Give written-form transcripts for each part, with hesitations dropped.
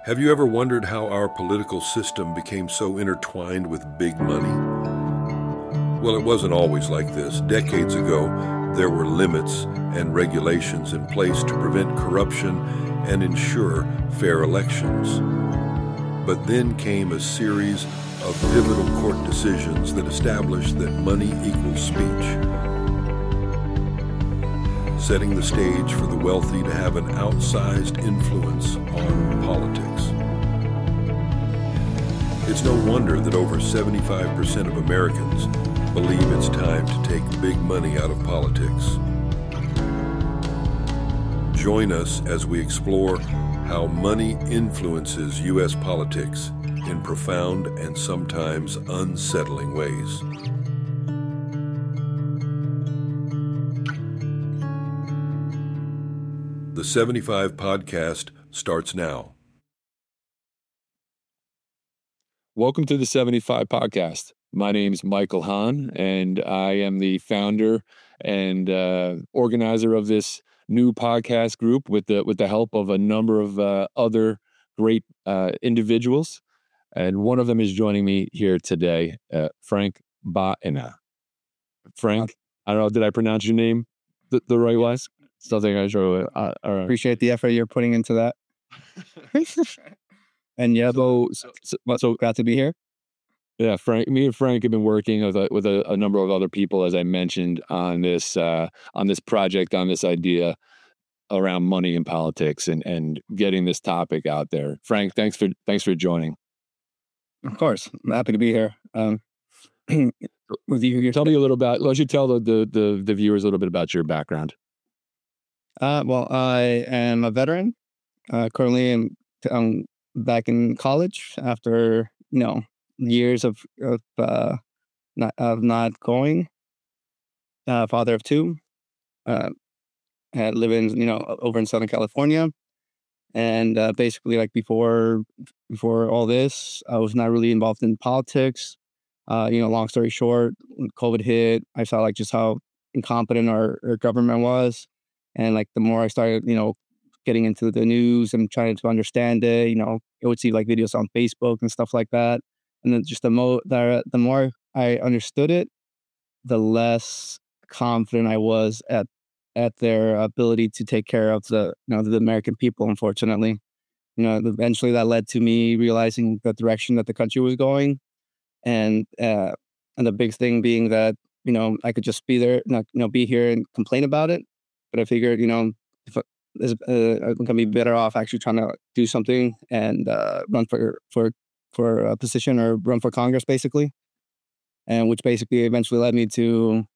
Have you ever wondered how our political system became so intertwined with big money? Well, it wasn't always like this. Decades ago, there were limits and regulations in place to prevent corruption and ensure fair elections. But then came a series of pivotal court decisions that established that money equals speech, setting the stage for the wealthy to have an outsized influence on politics. It's no wonder that over 75% of Americans believe it's time to take big money out of politics. Join us as we explore how money influences U.S. politics in profound and sometimes unsettling ways. The 75 podcast starts now. Welcome to the 75 podcast. My name's Michael Hahn, and I am the founder and organizer of this new podcast group with the help of a number of other great individuals. And one of them is joining me here today, Frank Baena. Frank, I don't know, did I pronounce your name the right way? Something I sure. Appreciate the effort you're putting into that. And yeah, so glad to be here. Yeah, me and Frank have been working with a number of other people, as I mentioned, on this project, on this idea around money in politics and getting this topic out there. Frank, thanks for joining. Of course, I'm happy to be here. With you, tell me a little about. Why don't you tell the viewers a little bit about your background? Well, I am a veteran. Currently, I'm back in college after years of not going. Father of two. Had lived in over in Southern California, and basically like before all this, I was not really involved in politics. Long story short, when COVID hit, I saw like just how incompetent our government was, and like the more I started getting into the news and trying to understand it, I would see like videos on Facebook and stuff like that. And then just the more I understood it, the less confident I was at their ability to take care of the American people, unfortunately. Eventually that led to me realizing the direction that the country was going. And the big thing being that, I could just be there, be here and complain about it. But I figured, if I'm going to be better off actually trying to do something and run for a position or run for Congress, basically. And which basically eventually led me to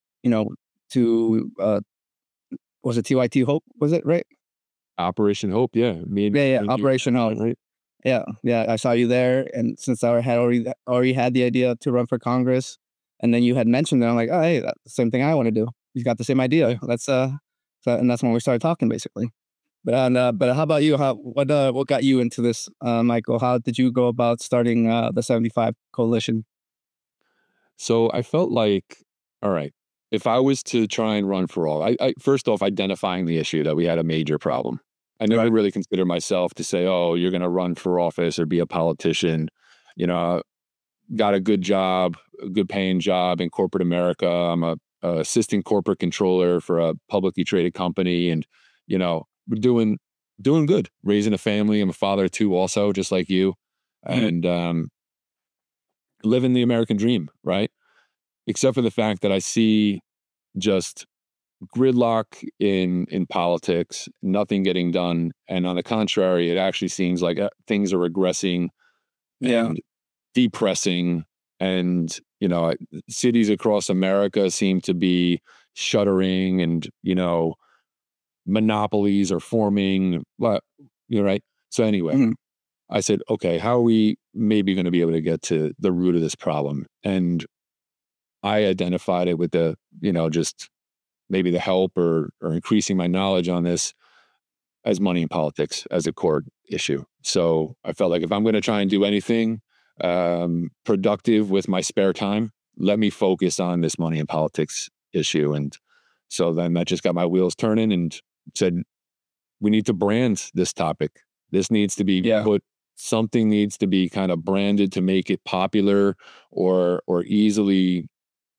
was it TYT Hope? Was it right? Operation Hope, yeah. Operation Hope, right? Yeah. I saw you there, and since I had already had the idea to run for Congress, and then you had mentioned it, I'm like, oh, hey, that's the same thing I want to do. You've got the same idea. And that's when we started talking, basically. But how about you? What got you into this, Michael? How did you go about starting the 75 Coalition? So I felt like, all right, if I was to try and run for all, I first off, identifying the issue that we had a major problem. I never really considered myself to say, oh, you're going to run for office or be a politician. Got a good job, a good paying job in corporate America. I'm a assistant corporate controller for a publicly traded company, and we're doing good, raising a family. I'm a father of two also, just like you, and living the American dream, right? Except for the fact that I see just gridlock in politics, nothing getting done. And on the contrary, it actually seems like things are regressing and depressing. And, cities across America seem to be shuttering and, monopolies are forming. You're right. So anyway, I said, okay, how are we maybe going to be able to get to the root of this problem? And I identified it with just maybe the help or increasing my knowledge on this as money in politics as a core issue. So I felt like if I'm going to try and do anything productive with my spare time, let me focus on this money in politics issue. And so then that just got my wheels turning and said, we need to brand this topic. This needs to be put something needs to be kind of branded to make it popular or easily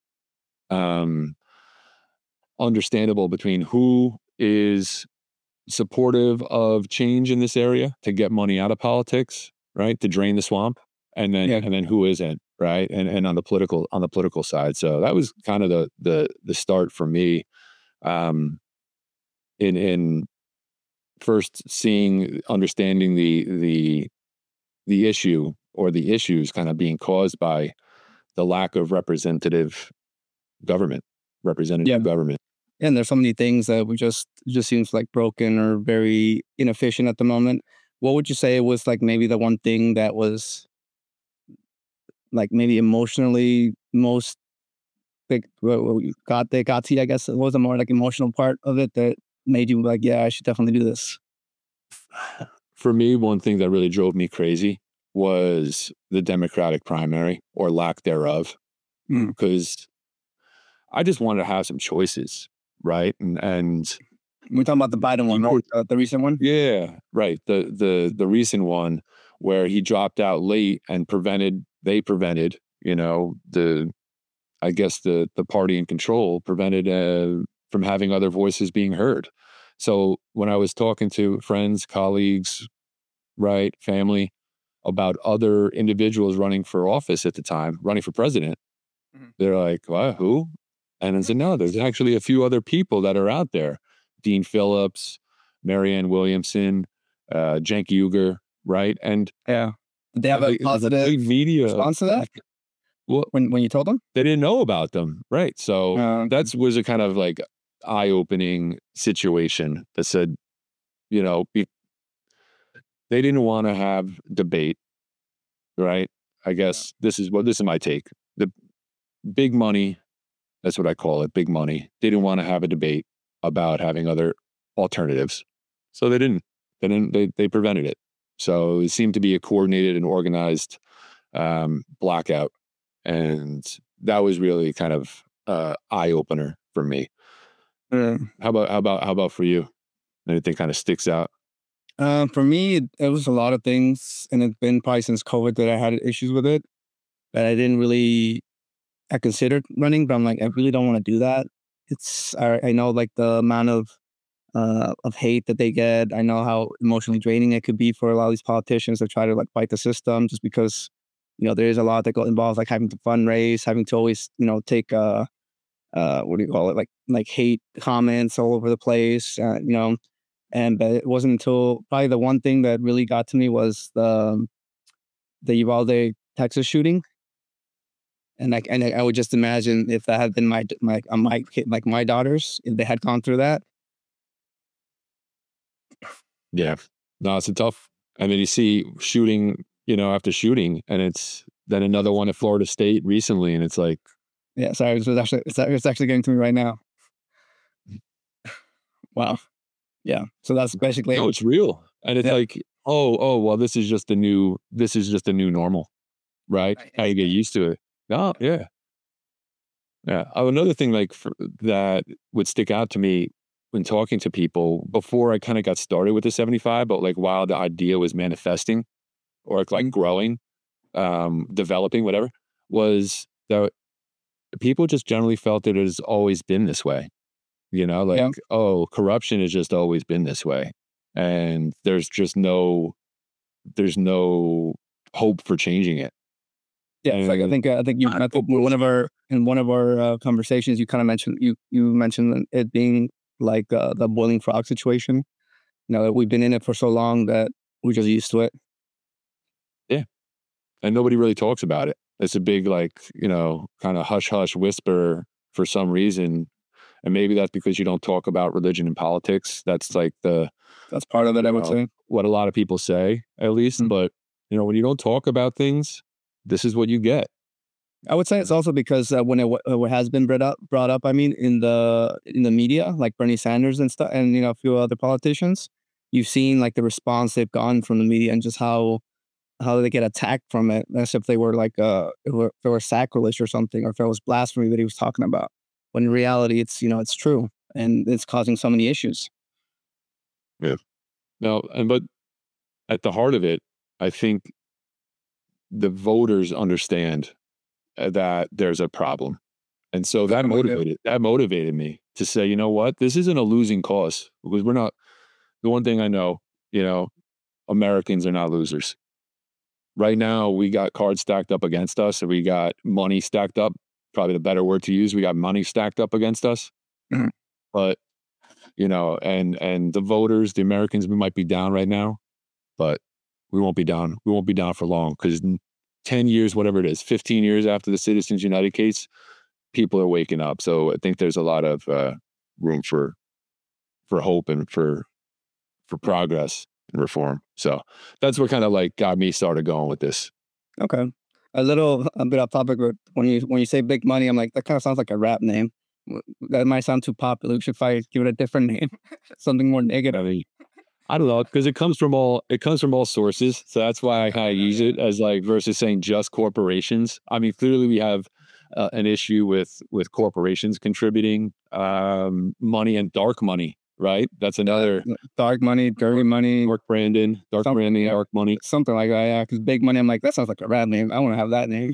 understandable between who is supportive of change in this area to get money out of politics, right? To drain the swamp, and then who isn't, right? And on the political side. So that was kind of the start for me, in first understanding the issue or the issues kind of being caused by the lack of representative government. And there's so many things that we just seems like broken or very inefficient at the moment. What would you say was like maybe the one thing that was like maybe emotionally most like got to you, I guess? It was a more like emotional part of it that made you like, yeah, I should definitely do this? For me, one thing that really drove me crazy was the Democratic primary or lack thereof, because I just wanted to have some choices, right? And we're talking about the Biden one, right? The recent one? Yeah, right. The recent one where he dropped out late and they prevented, the party in control prevented from having other voices being heard. So when I was talking to friends, colleagues, right, family, about other individuals running for office at the time, running for president, they're like, "What? Who?" And I said, "No, there's actually a few other people that are out there: Dean Phillips, Marianne Williamson, Cenk Uygur, right?" And did they have a positive media response to that? Well, when you told them, they didn't know about them, right? So that was a kind of like eye-opening situation that said, they didn't want to have debate, right? I guess this is my take. The big money, that's what I call it, big money. They didn't want to have a debate about having other alternatives, so they didn't. They prevented it. So it seemed to be a coordinated and organized blackout, and that was really kind of eye opener for me. How about for you? Anything kind of sticks out? For me, it was a lot of things, and it's been probably since COVID that I had issues with it. But I considered running, but I'm like, I really don't want to do that. I know like the amount of hate that they get. I know how emotionally draining it could be for a lot of these politicians that try to like fight the system, just because there is a lot that involves like having to fundraise, having to always take what do you call it, like hate comments all over the place, but it wasn't until probably the one thing that really got to me was the Uvalde, Texas shooting. And I would just imagine if that had been my daughters, if they had gone through that. Yeah, no, it's a tough. I mean, you see shooting, after shooting, and it's then another one at Florida State recently, and it's like, yeah, sorry, it's actually getting to me right now. Wow, yeah. So that's basically no, it's real, and it's like, oh, well, this is just a new normal, right? How you get used to it. Oh, yeah. Another thing that would stick out to me when talking to people before I kind of got started with the 75, but like while the idea was manifesting or like growing, developing, whatever, was that people just generally felt that it has always been this way. Oh, corruption has just always been this way, and there's no hope for changing it. Yeah, I think one of our conversations, you kind of mentioned you mentioned it being like the boiling frog situation. We've been in it for so long that we're just used to it. Yeah, and nobody really talks about it. It's a big kind of hush hush whisper for some reason, and maybe that's because you don't talk about religion and politics. That's part of it. I would say what a lot of people say, at least. But when you don't talk about things, this is what you get. I would say it's also because when it has been brought up, I mean, in the media, like Bernie Sanders and stuff, and a few other politicians, you've seen like the response they've gotten from the media and just how they get attacked from it, as if they were like if they were sacrilege or something, or if it was blasphemy that he was talking about. When in reality, it's it's true, and it's causing so many issues. Yeah. No, but at the heart of it, I think the voters understand that there's a problem. And so that motivated me to say, you know what, this isn't a losing cause, because we're not, the one thing I know, Americans are not losers. Right now, we got cards stacked up against us, and we got money stacked up, probably the better word to use. We got money stacked up against us. Mhm. But, and the voters, the Americans, we might be down right now, but we won't be down. We won't be down for long, because 10 years, whatever it is, 15 years after the Citizens United case, people are waking up. So I think there's a lot of room for hope and for progress and reform. So that's what kind of like got me started going with this. Okay. A bit off topic, but when you say big money, I'm like, that kind of sounds like a rap name. That might sound too popular. We should probably give it a different name, something more negative. I mean, I don't know, because it comes from all sources. So that's why I kind of use it as like, versus saying just corporations. I mean, clearly we have an issue with corporations contributing money and dark money, right? That's another dark money, dirty money, dark branding, dark money, something like that. Yeah, because big money, I'm like, that sounds like a rap name. I want to have that name.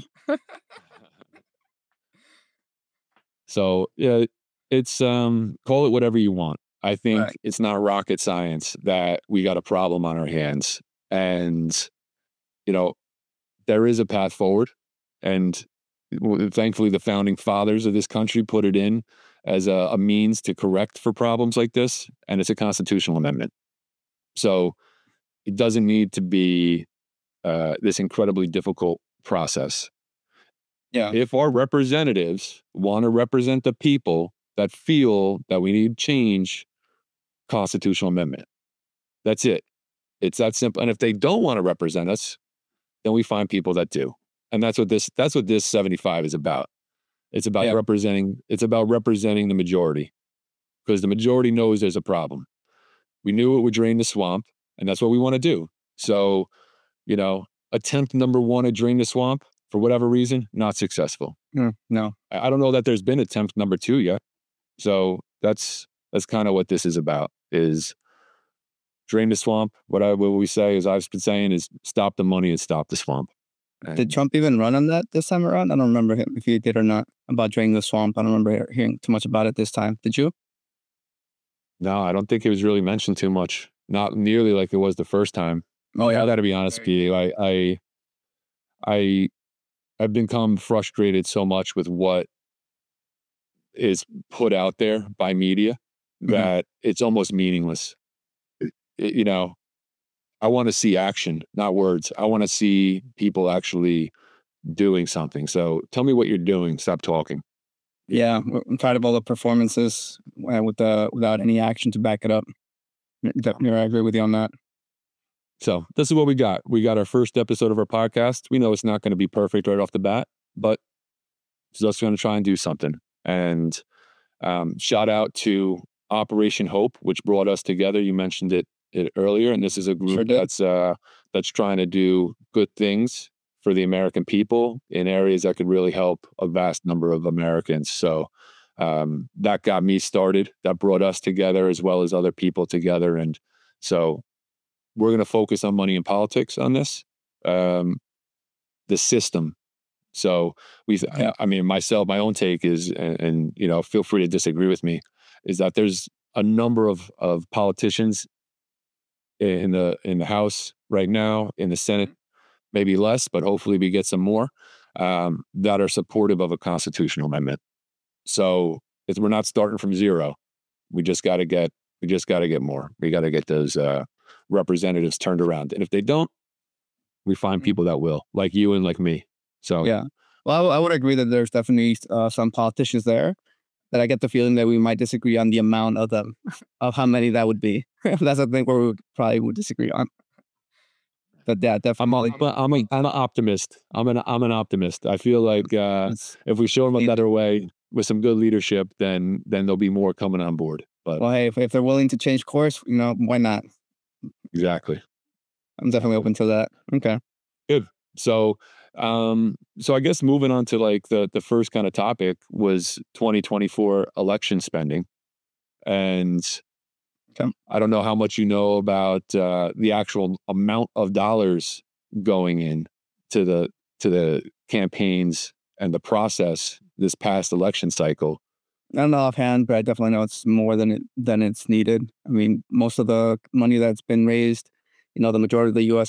So yeah, it's call it whatever you want. I think It's not rocket science that we got a problem on our hands, and there is a path forward, and thankfully the founding fathers of this country put it in as a means to correct for problems like this, and it's a constitutional amendment. So it doesn't need to be this incredibly difficult process. Yeah. If our representatives want to represent the people that feel that we need change, constitutional amendment. That's it. It's that simple. And if they don't want to represent us, then we find people that do. And that's what this 75 is about. It's about representing the majority, because the majority knows there's a problem. We knew it would drain the swamp, and that's what we want to do. So, attempt number one at drain the swamp, for whatever reason, not successful. No. I don't know that there's been attempt number two yet. So that's kind of what this is about, is drain the swamp. What we say, as I've been saying, is stop the money and stop the swamp. And did Trump even run on that this time around? I don't remember if he did or not, about draining the swamp. I don't remember hearing too much about it this time. Did you? No, I don't think it was really mentioned too much. Not nearly like it was the first time. Oh yeah. I got to be honest with you. I've become frustrated so much with what is put out there by media that it's almost meaningless. I want to see action, not words. I want to see people actually doing something. So tell me what you're doing. Stop talking. Yeah, I'm tired of all the performances without any action to back it up. Definitely, I agree with you on that. So this is what we got. We got our first episode of our podcast. We know it's not going to be perfect right off the bat, but it's just going to try and do something. And shout out to Operation Hope, which brought us together. You mentioned it earlier, and this is a group that's trying to do good things for the American people in areas that could really help a vast number of Americans. So that got me started. That brought us together as well as other people together. And so we're going to focus on money and politics on this, the system. So I mean, myself, my own take is, and feel free to disagree with me, is that there's a number of politicians in the House right now, in the Senate, maybe less, but hopefully we get some more that are supportive of a constitutional amendment. So we're not starting from zero. We just got to get more. We got to get those representatives turned around. And if they don't, we find people that will, like you and like me. So yeah. Well, I would agree that there's definitely some politicians there that I get the feeling that we might disagree on the amount of them, of how many that would be. That's a thing where we would disagree on. But yeah, definitely. I'm an optimist. I'm an optimist. I feel like if we show them a better way with some good leadership, then there'll be more coming on board. But well, hey, if they're willing to change course, why not? Exactly. I'm definitely open to that. Okay. Good. So I guess moving on to like the first kind of topic was 2024 election spending. And I don't know how much you know about the actual amount of dollars going in to the campaigns and the process this past election cycle? I don't know offhand, but I definitely know it's more than it's needed. I mean, most of the money that's been raised, the majority of the U.S.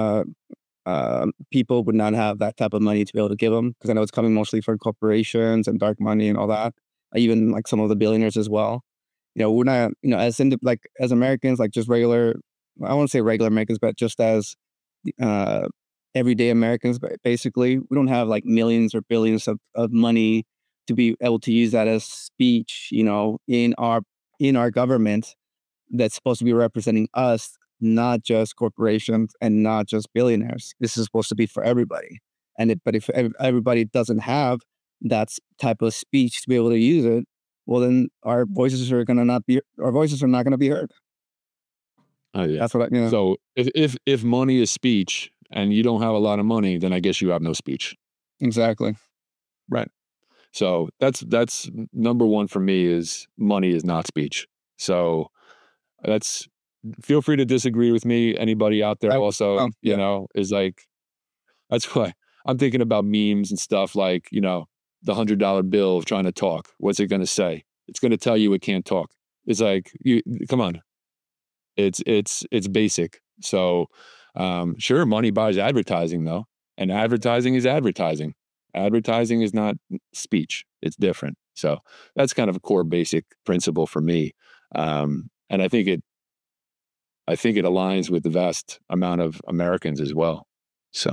People would not have that type of money to be able to give them, because I know it's coming mostly from corporations and dark money and all that. Even like some of the billionaires as well. We're not, as Americans, like just regular, I won't say regular Americans, but just as everyday Americans, basically, we don't have like millions or billions of money to be able to use that as speech, in our government that's supposed to be representing us, not just corporations and not just billionaires. This is supposed to be for everybody. But if everybody doesn't have that type of speech to be able to use it, well, then our voices are not going to be heard. Oh yeah, that's what So if money is speech and you don't have a lot of money, then I guess you have no speech. Exactly. Right. So that's number one for me, is money is not speech. So feel free to disagree with me. Anybody out there is like, that's why I'm thinking about memes and stuff like, the $100 bill trying to talk. What's it going to say? It's going to tell you it can't talk. It's like, come on. It's basic. So, sure, money buys advertising though. And advertising is advertising. Advertising is not speech. It's different. So that's kind of a core basic principle for me. And I think it aligns with the vast amount of Americans as well. So,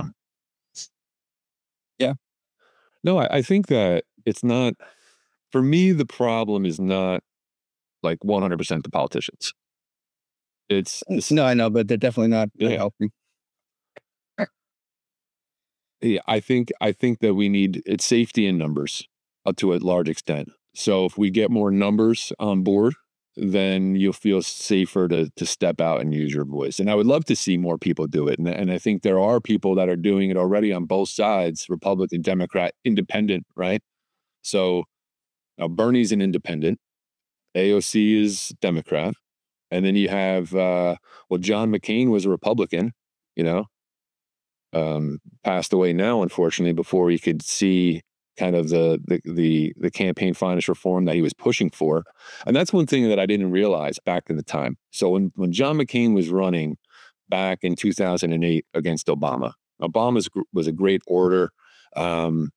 yeah. No, I think that it's not, for me, the problem is not like 100% the politicians. No, I know, but they're definitely not helping. Yeah, I think that we need, it's safety in numbers to a large extent. So if we get more numbers on board, then you'll feel safer to step out and use your voice. And I would love to see more people do it. And I think there are people that are doing it already on both sides, Republican, Democrat, independent, right? So now Bernie's an independent, AOC is Democrat. And then you have, John McCain was a Republican, passed away now, unfortunately, before he could see kind of the campaign finance reform that he was pushing for. And that's one thing that I didn't realize back in the time. So when John McCain was running back in 2008 against Obama was a great orator, and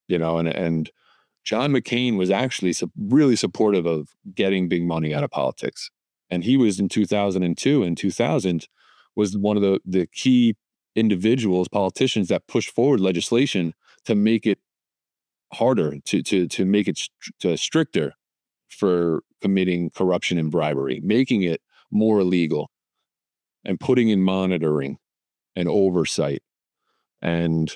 John McCain was actually really supportive of getting big money out of politics. And he was in 2002 and 2000 was one of the key individuals, politicians that pushed forward legislation to make it harder, to make it stricter for committing corruption and bribery, making it more illegal, and putting in monitoring and oversight. And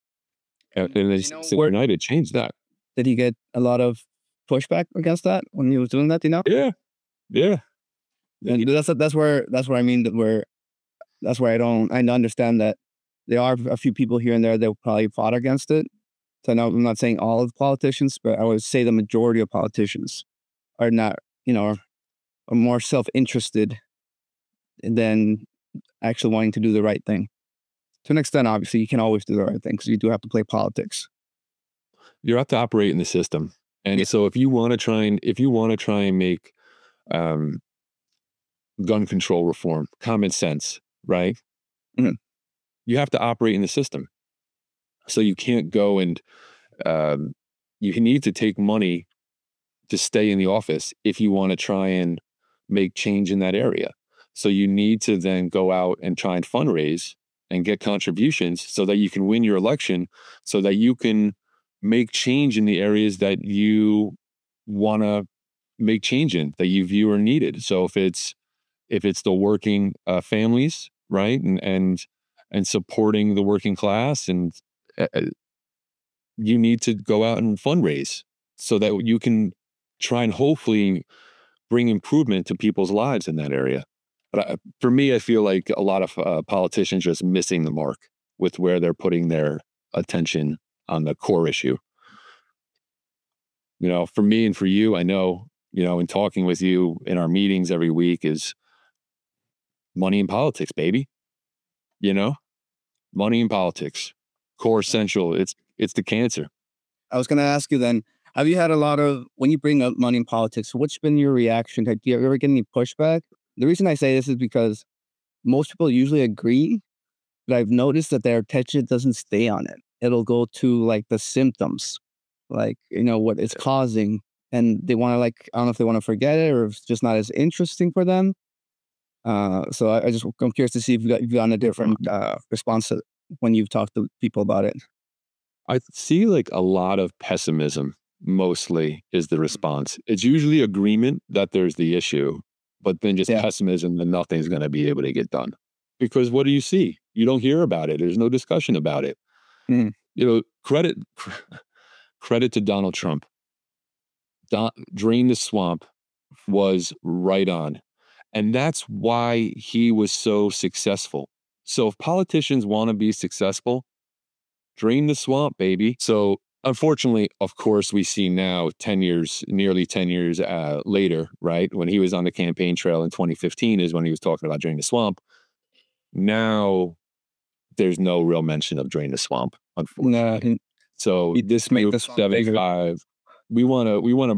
United changed that. Did he get a lot of pushback against that when he was doing that? Yeah. And that's where I mean that's where I understand that there are a few people here and there that probably fought against it. So I'm not saying all of the politicians, but I would say the majority of politicians are not, are more self-interested than actually wanting to do the right thing. To an extent, obviously, you can always do the right thing because you do have to play politics. You have to operate in the system, and so if you want to try and make gun control reform common sense, right? Mm-hmm. You have to operate in the system. So you can't go and you need to take money to stay in the office if you want to try and make change in that area. So you need to then go out and try and fundraise and get contributions so that you can win your election, so that you can make change in the areas that you want to make change in, that you view are needed. So if it's the working families, right, and supporting the working class, and you need to go out and fundraise so that you can try and hopefully bring improvement to people's lives in that area. But for me, I feel like a lot of politicians just missing the mark with where they're putting their attention on the core issue. For me and for you, I know, in talking with you in our meetings every week, is money in politics, baby. Money in politics, core essential. It's the cancer. I was going to ask you then, have you had a lot of, when you bring up money in politics, what's been your reaction? Do you ever get any pushback? The reason I say this is because most people usually agree, but I've noticed that their attention doesn't stay on it. It'll go to like the symptoms, like, what it's causing. And they want to I don't know if they want to forget it or if it's just not as interesting for them. So I'm curious to see if you've gotten a different response when you've talked to people about it. I see like a lot of pessimism mostly is the response. It's usually agreement that there's the issue, but then just pessimism that nothing's going to be able to get done. Because what do you see? You don't hear about it. There's no discussion about it. Credit to Donald Trump. Drain the swamp was right on. And that's why he was so successful. So if politicians want to be successful, drain the swamp, baby. So unfortunately, of course, we see now nearly 10 years later, right? When he was on the campaign trail in 2015 is when he was talking about drain the swamp. Now there's no real mention of drain the swamp, unfortunately. No. So this make the 75, we want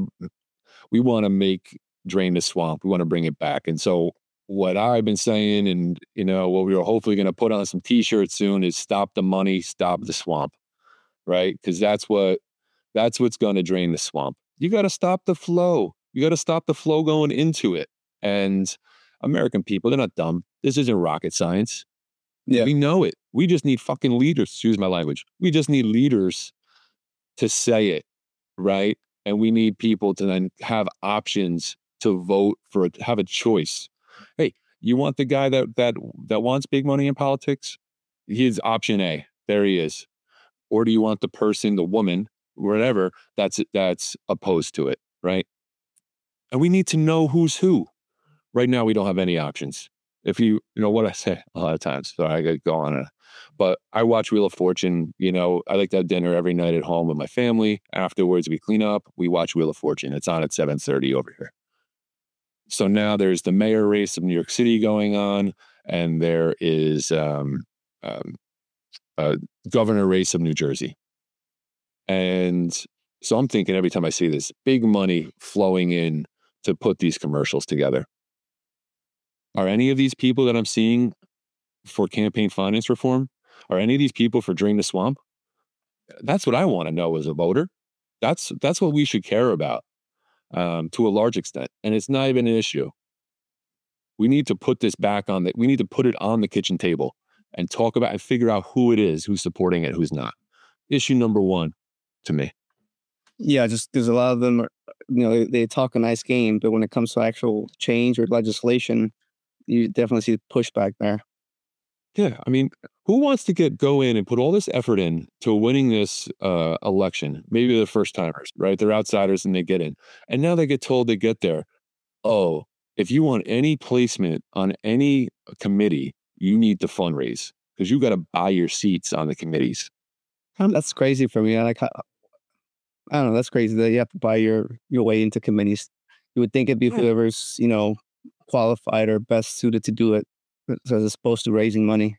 to make drain the swamp. We want to bring it back. And so what I've been saying, and what we are hopefully going to put on some t-shirts soon, is stop the money, stop the swamp, right? Because that's what's going to drain the swamp. You got to stop the flow. You got to stop the flow going into it. And American people, they're not dumb. This isn't rocket science. Yeah. We know it. We just need fucking leaders. Excuse my language. We just need leaders to say it, right? And we need people to then have options to vote for, have a choice. Hey, you want the guy that wants big money in politics? He's option A. There he is. Or do you want the person, the woman, whatever, that's opposed to it, right? And we need to know who's who. Right now, we don't have any options. If you know what I say a lot of times, sorry, I could go on. But I watch Wheel of Fortune. I like to have dinner every night at home with my family. Afterwards, we clean up. We watch Wheel of Fortune. It's on at 7:30 over here. So now there's the mayor race of New York City going on, and there is a governor race of New Jersey. And so I'm thinking every time I see this, big money flowing in to put these commercials together. Are any of these people that I'm seeing for campaign finance reform, are any of these people for drain the swamp? That's what I want to know as a voter. That's what we should care about. To a large extent, and it's not even an issue. We need to put this back we need to put it on the kitchen table and talk about and figure out who it is, who's supporting it, who's not. Issue number one to me. Yeah, just because a lot of them are, they talk a nice game, but when it comes to actual change or legislation, you definitely see pushback there. Yeah, I mean, who wants to go in and put all this effort in to winning this election? Maybe they're first timers, right? They're outsiders and they get in. And now they get told they get there. Oh, if you want any placement on any committee, you need to fundraise because you got to buy your seats on the committees. That's crazy for me. I don't know. That's crazy that you have to buy your way into committees. You would think it'd be whoever's, qualified or best suited to do it, as opposed to raising money.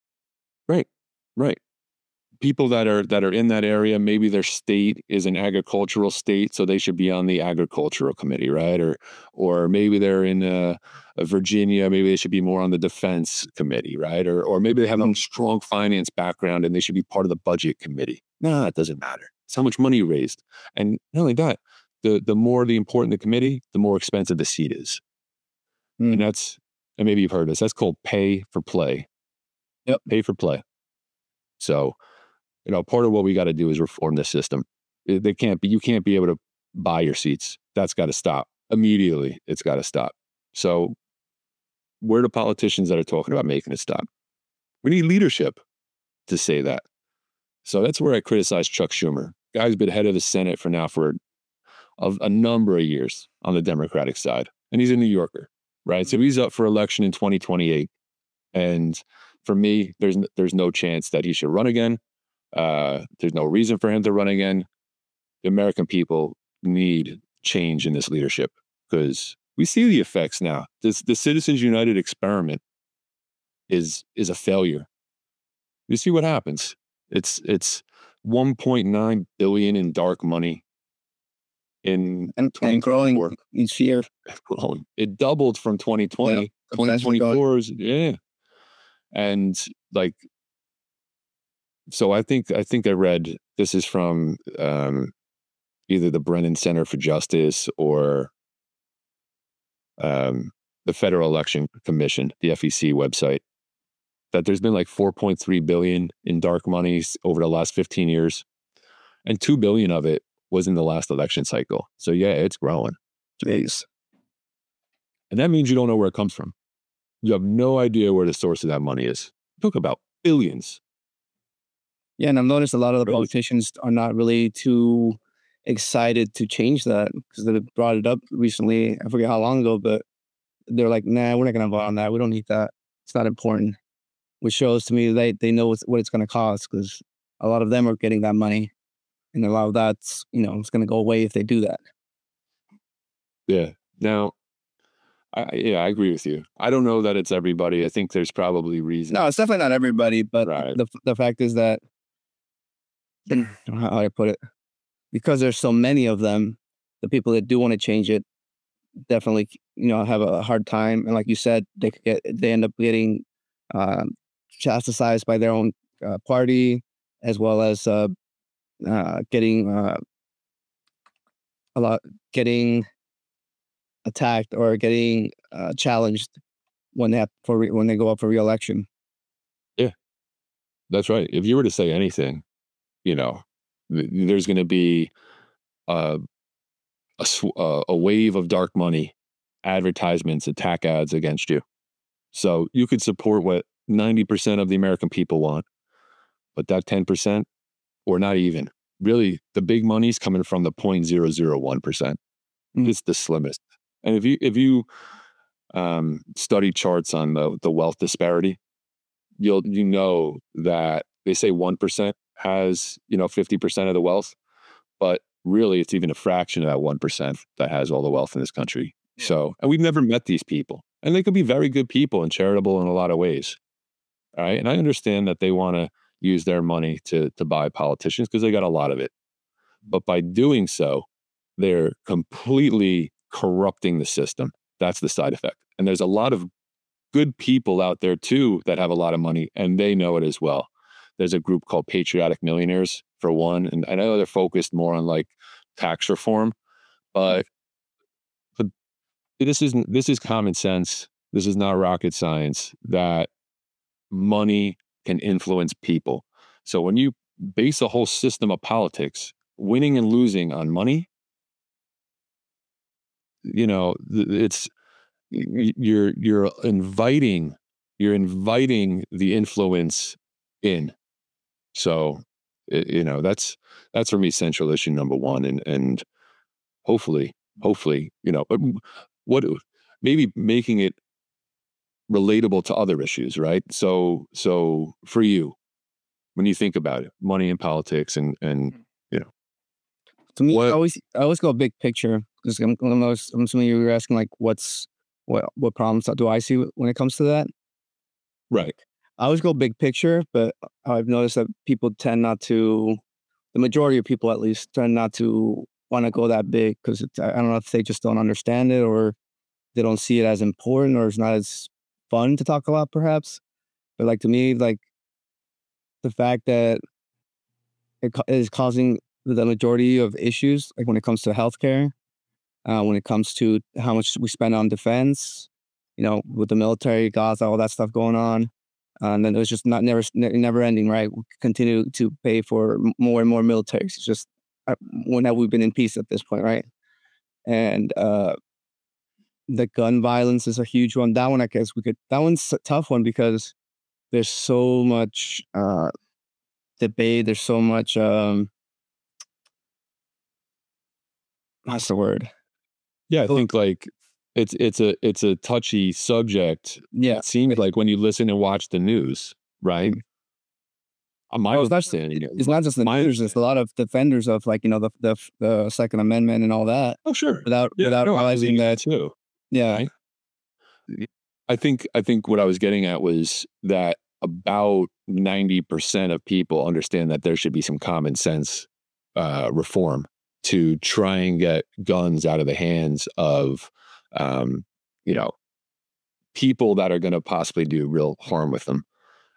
Right. People that are in that area, maybe their state is an agricultural state, so they should be on the agricultural committee, right? Or maybe they're in Virginia, maybe they should be more on the defense committee, right? Or maybe they have a strong finance background and they should be part of the budget committee. No, it doesn't matter. It's how much money you raised. And not only that, the more important the committee, the more expensive the seat is. And maybe you've heard this, that's called pay for play. Yep. Pay for play. So, part of what we got to do is reform the system. You can't be able to buy your seats. That's got to stop immediately. It's got to stop. So we're the politicians that are talking about making it stop. We need leadership to say that. So that's where I criticize Chuck Schumer. Guy's been head of the Senate for a number of years on the Democratic side. And he's a New Yorker, right? So he's up for election in 2028. And for me, there's no chance that he should run again. There's no reason for him to run again. The American people need change in this leadership because we see the effects now. The Citizens United experiment is a failure. You see what happens. It's 1.9 billion in dark money in and growing each year. It doubled from 2020. Yeah, 2024 is and like, so I think I read, this is from either the Brennan Center for Justice or the Federal Election Commission, the FEC website, that there's been like 4.3 billion in dark monies over the last 15 years, and 2 billion of it was in the last election cycle. So yeah, it's growing. Jeez. And that means you don't know where it comes from. You have no idea where the source of that money is. Talk about billions. Yeah, and I've noticed a lot of the politicians are not really too excited to change that, because they brought it up recently. I forget how long ago, but they're like, nah, we're not going to vote on that. We don't need that. It's not important. Which shows to me they know what it's going to cost, because a lot of them are getting that money. And a lot of that's, it's going to go away if they do that. Yeah. Now, I agree with you. I don't know that it's everybody. I think there's probably reasons. No, it's definitely not everybody. But the fact is that, how I put it, because there's so many of them, the people that do want to change it definitely, have a hard time. And like you said, they end up getting chastised by their own party, as well as getting attacked or getting challenged when they go up for re-election. Yeah, that's right. If you were to say anything, there's going to be a wave of dark money advertisements, attack ads against you. So you could support what 90% of the American people want, but that 10%, or not even, really, the big money's coming from the 0.001%. It's the slimmest. And if you study charts on the wealth disparity, you know that they say 1% has 50% of the wealth, but really it's even a fraction of that 1% that has all the wealth in this country. So, and we've never met these people, and they could be very good people and charitable in a lot of ways. All right, and I understand that they want to use their money to buy politicians because they got a lot of it, but by doing so, they're completely corrupting the system. That's the side effect. And there's a lot of good people out there too that have a lot of money, and they know it as well. There's a group called Patriotic Millionaires, for one, and I know they're focused more on like tax reform, but this is common sense. This is not rocket science, that money can influence people. So when you base a whole system of politics, winning and losing on money, it's you're inviting the influence in. So that's for me central issue number one, and hopefully what maybe making it relatable to other issues, right? So for you, when you think about it, money in politics, and to me, I always go big picture, because I'm assuming you were asking like what problems do I see when it comes to that, right? I always go big picture, but I've noticed that people tend not to, the majority of people at least, tend not to want to go that big, because I don't know if they just don't understand it, or they don't see it as important, or it's not as fun to talk about, perhaps. But like, to me, like, the fact that it is causing the majority of issues, like when it comes to healthcare, when it comes to how much we spend on defense, with the military, Gaza, all that stuff going on. And then it was just never ending, right? We continue to pay for more and more militaries. It's just, when have we been in peace at this point, right? And the gun violence is a huge one. That one, I guess that one's a tough one, because there's so much debate. There's so much, what's the word? Yeah, I think like it's a touchy subject. Yeah, it seems like when you listen and watch the news, right? My understanding, it's not just the news. There's a lot of defenders of, like, the Second Amendment and all that. Oh, sure. Without realizing that too. Yeah, right? I think what I was getting at was that about 90% of people understand that there should be some common sense reform to try and get guns out of the hands of, you know, people that are going to possibly do real harm with them.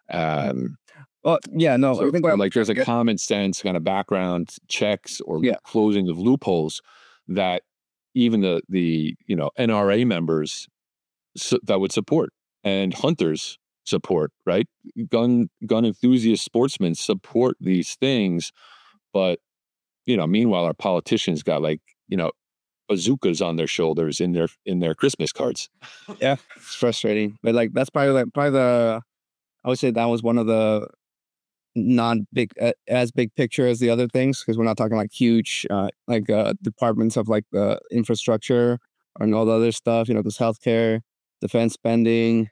Well, yeah, no, So, I think like there's a common sense kind of background checks or closing of loopholes that even the you know, NRA members that would support, and hunters support, right? Gun enthusiast sportsmen support these things, but you know, meanwhile, our politicians got like, you know, bazookas on their shoulders in their Christmas cards. Yeah, it's frustrating, but like that's probably the I would say that was one of the non-big as big picture as the other things, because we're not talking like huge departments of like the infrastructure and all the other stuff. You know, this healthcare, defense spending.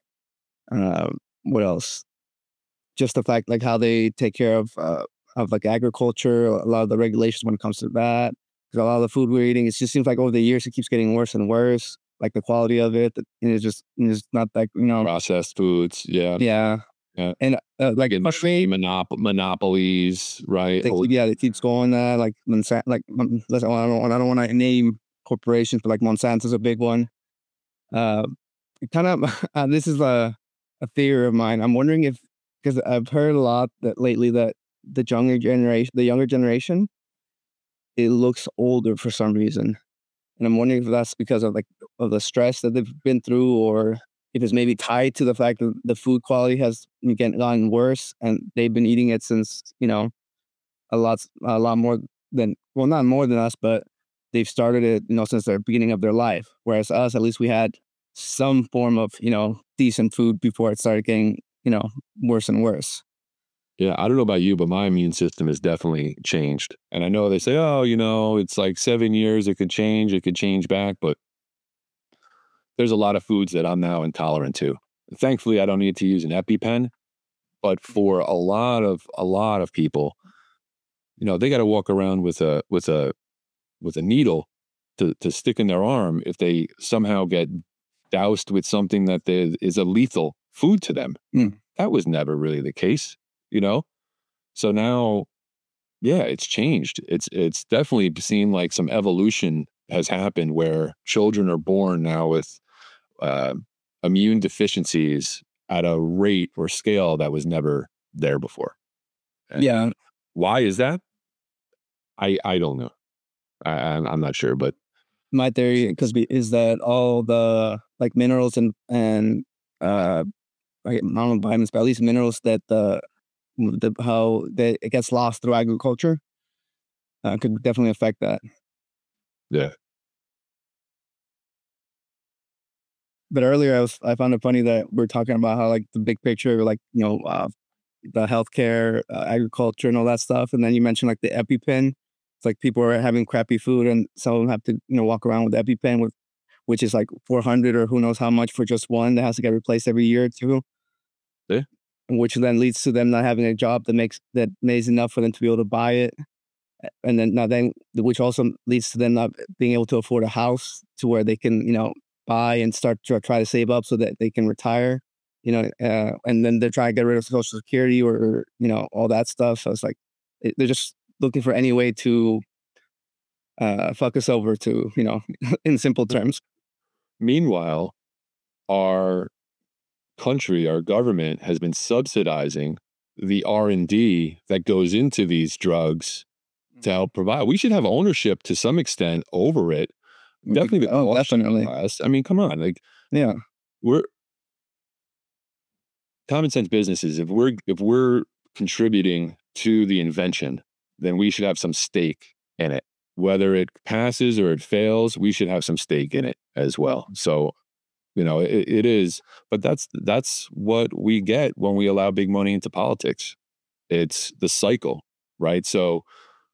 What else? Just the fact like how they take care of like agriculture, a lot of the regulations when it comes to that. Because a lot of the food we're eating, it just seems like over the years it keeps getting worse and worse. Like the quality of it, and it's not that, you know, processed foods. Yeah. And like monopolies, right? It keeps going. Like Monsanto, like listen, I don't want to name corporations, but like Monsanto's a big one. Kind of this is a theory of mine. I'm wondering if, because I've heard a lot that lately that the younger generation, it looks older for some reason, and I'm wondering if that's because of of the stress that they've been through, or if it's maybe tied to the fact that the food quality has gotten worse, and they've been eating it since, you know, a lot more than, well, not more than us, but they've started it, you know, since the beginning of their life. Whereas us, at least we had some form of, you know, decent food before it started getting, you know, worse and worse. Yeah, I don't know about you, but my immune system has definitely changed. And I know they say, oh, you know, it's like 7 years, it could change back, but there's a lot of foods that I'm now intolerant to. Thankfully, I don't need to use an EpiPen, but for a lot of people, you know, they got to walk around with a needle to stick in their arm if they somehow get doused with something that is a lethal food to them. That was never really the case, you know? So now, yeah, it's changed. It's definitely seemed like some evolution has happened where children are born now with immune deficiencies at a rate or scale that was never there before. And yeah. Why is that? I don't know. I'm not sure, but my theory is that all the like minerals and I don't know vitamins, but at least minerals that how it gets lost through agriculture could definitely affect that. Yeah. But earlier I found it funny that we're talking about how like the big picture, like, you know, the healthcare, agriculture, and all that stuff, and then you mentioned like the EpiPen. It's like people are having crappy food, and some of them have to, you know, walk around with EpiPen, which is like $400 or who knows how much for just one that has to get replaced every year or two. Yeah. Which then leads to them not having a job that makes enough for them to be able to buy it, and then which also leads to them not being able to afford a house to where they can, you know, buy and start to try to save up so that they can retire, you know, and then they're trying to get rid of Social Security or you know, all that stuff. So it's like they're just looking for any way to fuck us over, to, you know, in simple terms. Meanwhile, our country, our government has been subsidizing the R&D that goes into these drugs to help provide. We should have ownership to some extent over it. Definitely. Definitely. Class. I mean, come on. Like, yeah, we're common sense businesses. If we're contributing to the invention, then we should have some stake in it. Whether it passes or it fails, we should have some stake in it as well. So, you know, it is, but that's what we get when we allow big money into politics. It's the cycle, right? So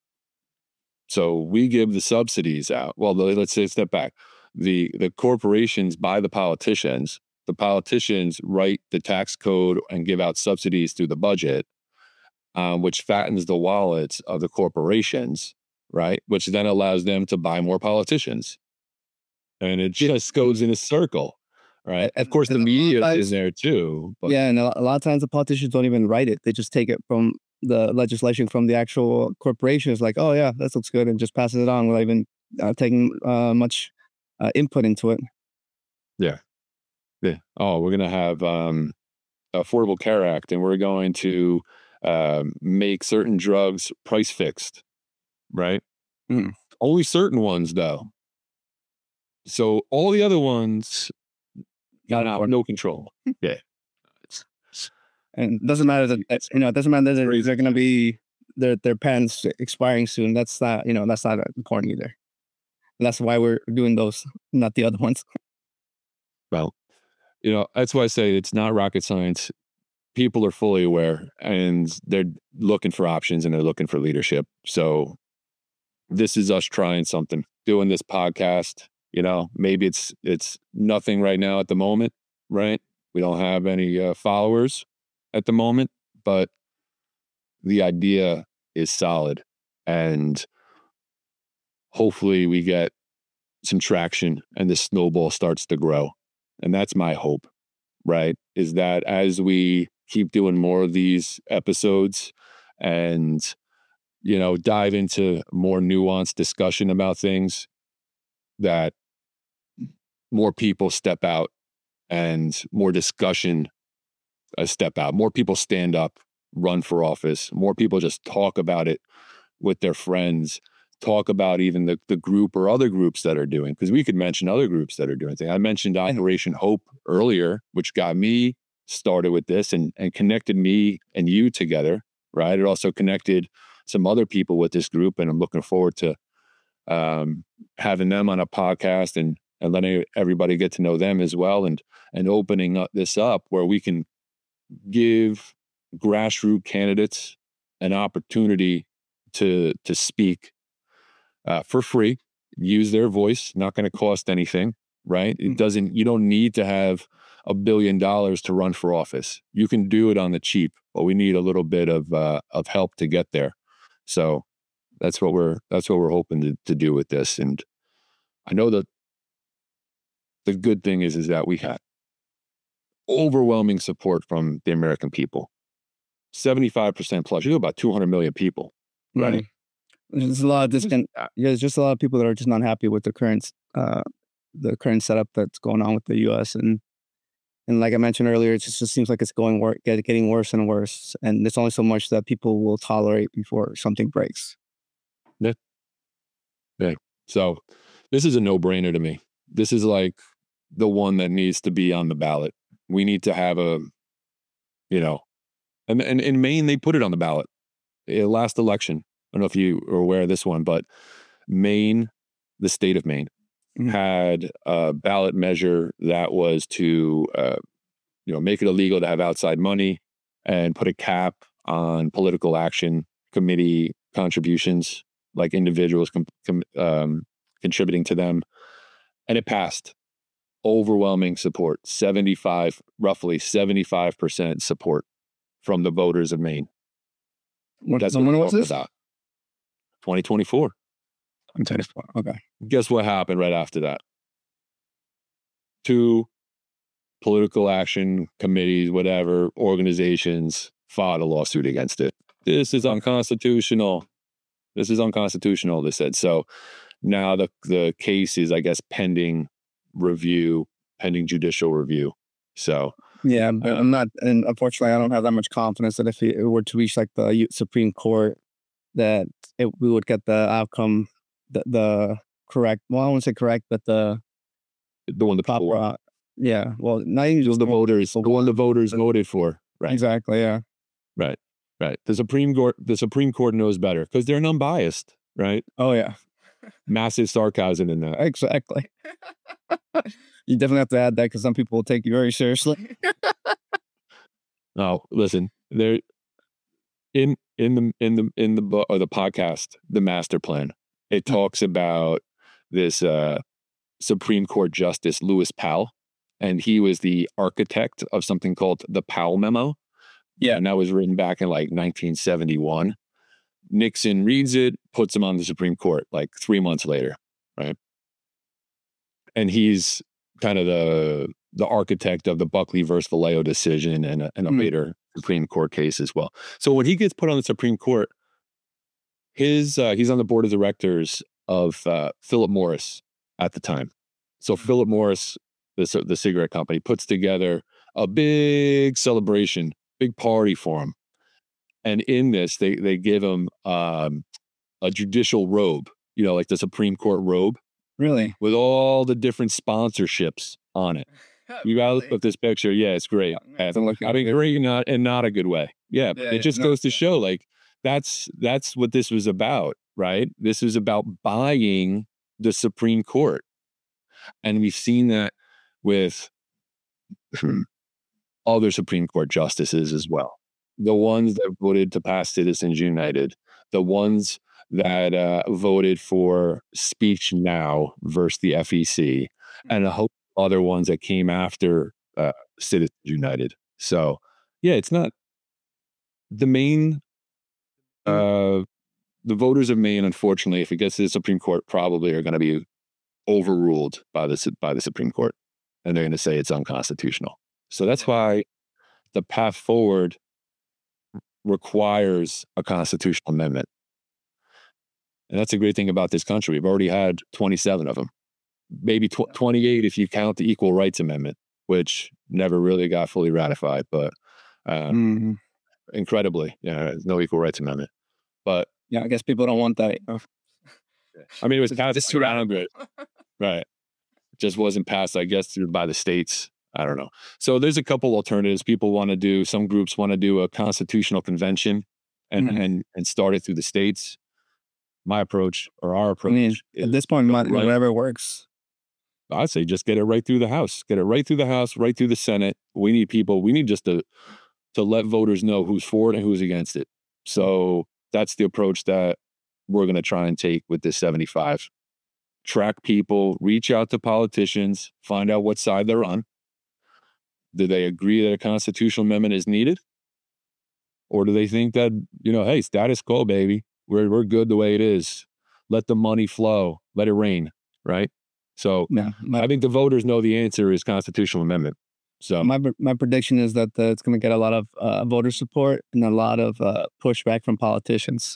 we give the subsidies out. Well, let's say step back. The corporations buy the politicians write the tax code and give out subsidies through the budget, which fattens the wallets of the corporations, right? Which then allows them to buy more politicians. And it just goes in a circle, right? Of course, the media is there too. But. Yeah, and a lot of times the politicians don't even write it. They just take it from the legislation from the actual corporations, like, oh yeah, that looks good, and just passes it on without even taking much input into it. Yeah. Oh, we're gonna have Affordable Care Act, and we're going to make certain drugs price fixed, right? Only certain ones, though. So all the other ones got no control. Yeah. And it doesn't matter that it doesn't matter that they're going to be their patents expiring soon. That's not that's not important either. And that's why we're doing those, not the other ones. Well, that's why I say it's not rocket science. People are fully aware, and they're looking for options, and they're looking for leadership. So this is us trying something, doing this podcast. Maybe it's nothing right now at the moment, right? We don't have any followers at the moment, but the idea is solid, and hopefully we get some traction and the snowball starts to grow. And that's my hope, right? Is that as we keep doing more of these episodes and, dive into more nuanced discussion about things, that more people step out and more discussion step out. More people stand up, run for office. More people just talk about it with their friends, talk about even the group or other groups that are doing, because we could mention other groups that are doing things. I mentioned Operation Hope earlier, which got me started with this and connected me and you together, right? It also connected some other people with this group, and I'm looking forward to having them on a podcast and letting everybody get to know them as well, and opening this up where we can give grassroots candidates an opportunity to speak for free, use their voice, not going to cost anything, right? You don't need to have $1 billion to run for office. You can do it on the cheap, but we need a little bit of help to get there. So that's what we're hoping to do with this. And I know that the good thing is that we have overwhelming support from the American people. 75% plus. You have about 200 million people, right? There's a lot of there's just a lot of people that are just not happy with the current setup that's going on with the U.S. and like I mentioned earlier, it just seems like it's getting worse and worse, and there's only so much that people will tolerate before something breaks. Yeah. So this is a no-brainer to me. This is like the one that needs to be on the ballot. We need to have and in Maine, they put it on the ballot. Last election, I don't know if you are aware of this one, but Maine, the state of Maine, had a ballot measure that was to, make it illegal to have outside money and put a cap on political action committee contributions, like individuals contributing to them. And it passed. Overwhelming support, roughly 75% support from the voters of Maine. When was this? 2024. 2024. Okay. Guess what happened right after that? 2 political action committees, whatever, organizations filed a lawsuit against it. This is unconstitutional. They said. So now the case is, I guess, pending judicial review. So yeah, but I'm not, and unfortunately, I don't have that much confidence that if it were to reach like the Supreme Court, that we would get the outcome, the correct. Well, I won't say correct, but the one the proper. Yeah, well, not even just the voters, the one the voters voted for. Right. Exactly. Yeah. Right. The Supreme Court knows better because they're unbiased. Right. Oh yeah. Massive sarcasm in that. Exactly. You definitely have to add that because some people will take you very seriously. No, listen. There, in the podcast, The Master Plan, it talks about this Supreme Court Justice Lewis Powell, and he was the architect of something called the Powell Memo. Yeah, and that was written back in like 1971. Nixon reads it, puts him on the Supreme Court like 3 months later, right? And he's kind of the architect of the Buckley versus Valeo decision and a later Supreme Court case as well. So when he gets put on the Supreme Court, he's on the board of directors of Philip Morris at the time. So Philip Morris, the cigarette company, puts together a big celebration, big party for him. And in this, they give him a judicial robe, like the Supreme Court robe. Really? With all the different sponsorships on it. You gotta look at this picture. Yeah, it's great. I mean, great in not a good way. Yeah, it just goes to show, like, that's what this was about, right? This is about buying the Supreme Court. And we've seen that with other Supreme Court justices as well. The ones that voted to pass Citizens United, the ones that voted for Speech Now versus the FEC, and a host of other ones that came after Citizens United. So, yeah, it's not the Maine. The voters of Maine, unfortunately, if it gets to the Supreme Court, probably are going to be overruled by the Supreme Court, and they're going to say it's unconstitutional. So that's why the path forward requires a constitutional amendment. And that's a great thing about this country. We've already had 27 of them, maybe 28 if you count the Equal Rights Amendment, which never really got fully ratified, but incredibly, there's no Equal Rights Amendment. But yeah, I guess people don't want that. I mean, it was passed around, right? It just wasn't passed, I guess, by the states. I don't know. So there's a couple alternatives. Some groups want to do a constitutional convention and start it through the states. My approach, or our approach, I mean, at this point, whatever works. I'd say just get it right through the House. Get it right through the House, right through the Senate. We need just to let voters know who's for it and who's against it. So that's the approach that we're going to try and take with this 75. Track people, reach out to politicians, find out what side they're on. Do they agree that a constitutional amendment is needed? Or do they think that, hey, status quo, baby. We're good the way it is. Let the money flow. Let it rain, right? So I think the voters know the answer is constitutional amendment. So my prediction is that it's going to get a lot of voter support and a lot of pushback from politicians.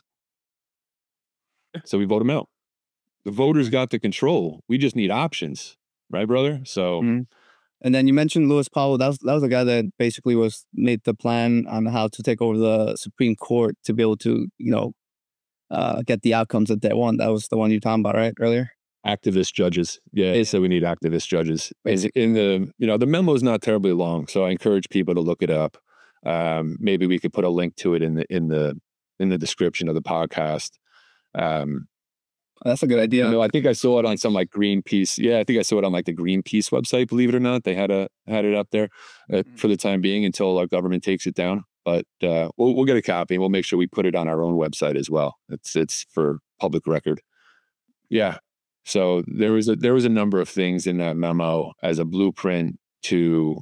So we vote them out. The voters got the control. We just need options, right, brother? So. And then you mentioned Lewis Powell. That was the guy that basically made the plan on how to take over the Supreme Court to be able to, get the outcomes that they want. That was the one you were talking about, right, earlier? Activist judges. Yeah, they said we need activist judges. In the memo is not terribly long, so I encourage people to look it up. Maybe we could put a link to it in the description of the podcast. That's a good idea. I think I saw it on some Greenpeace. Yeah, I think I saw it on the Greenpeace website. Believe it or not, they had it up there for the time being until our government takes it down. But we'll get a copy and we'll make sure we put it on our own website as well. It's for public record. Yeah. So there was a number of things in that memo as a blueprint to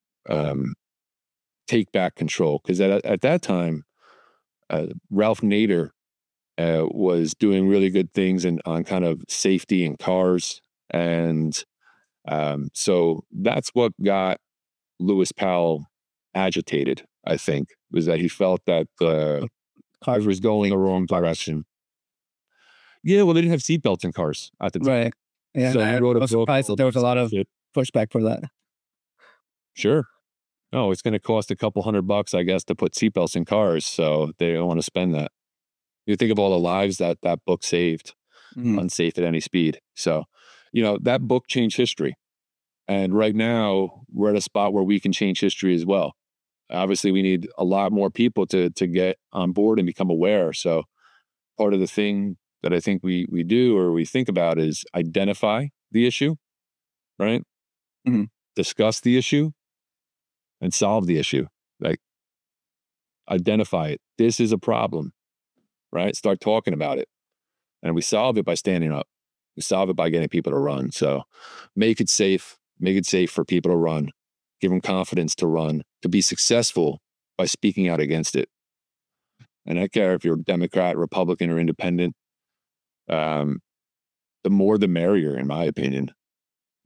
take back control. Because at that time, Ralph Nader was doing really good things on kind of safety in cars. And so that's what got Lewis Powell agitated, I think, was that he felt that the cars was going the wrong direction. Yeah, well, they didn't have seatbelts in cars at the time. Right. Yeah, so I was surprised that there was a lot of pushback for that. Sure. No, it's going to cost a couple $100, I guess, to put seatbelts in cars. So they don't want to spend that. You think of all the lives that book saved, Unsafe at Any Speed. So, that book changed history. And right now, we're at a spot where we can change history as well. Obviously, we need a lot more people to get on board and become aware. So part of the thing that I think we do or we think about is identify the issue, right? Discuss the issue and solve the issue. Identify it. This is a problem, right? Start talking about it. And we solve it by standing up. We solve it by getting people to run. So make it safe for people to run. Give them confidence to run, to be successful by speaking out against it. And I don't care if you're Democrat, Republican, or independent. The more the merrier, in my opinion.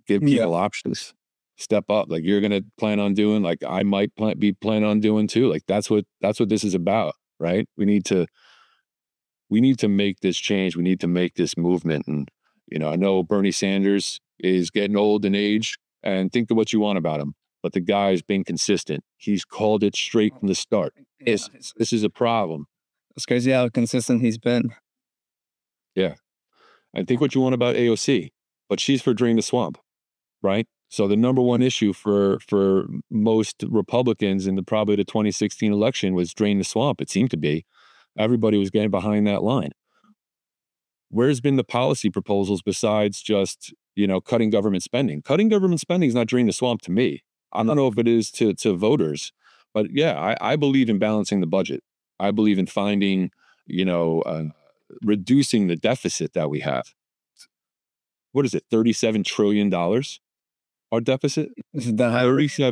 Give people options. Step up. Like you're going to plan on doing, like I might be planning on doing too. Like that's what this is about, right? We need to make this change. We need to make this movement. And, I know Bernie Sanders is getting old in age, and think of what you want about him, but the guy's been consistent. He's called it straight from the start. This is a problem. It's crazy how consistent he's been. Yeah. And think what you want about AOC, but she's for Drain the Swamp, right? So the number one issue for most Republicans in probably the 2016 election was Drain the Swamp. It seemed to be. Everybody was getting behind that line. Where's been the policy proposals besides just, cutting government spending? Cutting government spending is not Drain the Swamp to me. I don't know if it is to voters, but yeah, I believe in balancing the budget. I believe in finding, reducing the deficit that we have. What is it? $37 trillion? Our deficit? Is that high?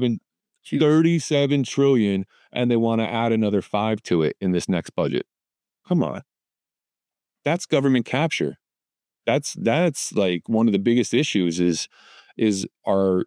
37 trillion, and they want to add another 5 to it in this next budget. Come on. That's government capture. That's like one of the biggest issues is our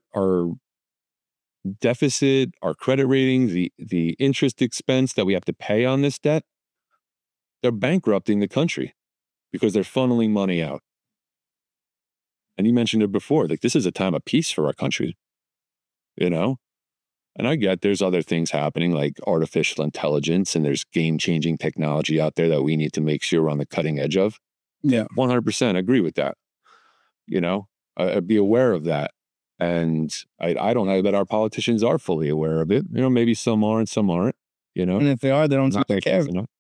deficit, our credit rating, the interest expense that we have to pay on this debt. They're bankrupting the country because they're funneling money out. And you mentioned it before, like this is a time of peace for our country, And I get there's other things happening like artificial intelligence, and there's game-changing technology out there that we need to make sure we're on the cutting edge of. Yeah. 100% agree with that. I'd be aware of that. And I don't know that our politicians are fully aware of it. Maybe some are and some aren't, And if they are, they don't take care of it.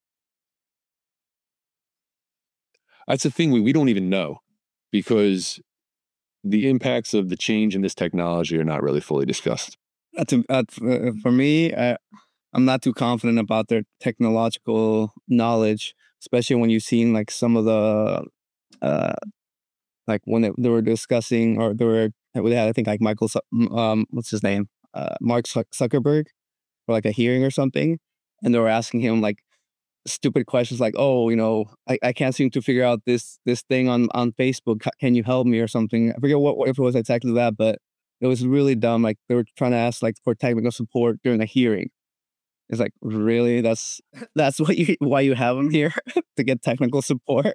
That's the thing we don't even know, because the impacts of the change in this technology are not really fully discussed. For me, I'm not too confident about their technological knowledge, especially when you've seen like some of the, like when they were discussing, or they had, I think like what's his name? Mark Zuckerberg, for like a hearing or something. And they were asking him like stupid questions like, I can't seem to figure out this thing on Facebook. Can you help me or something? I forget if it was exactly that, but it was really dumb. Like they were trying to ask like for technical support during a hearing. It's like, really? That's why you have them here to get technical support.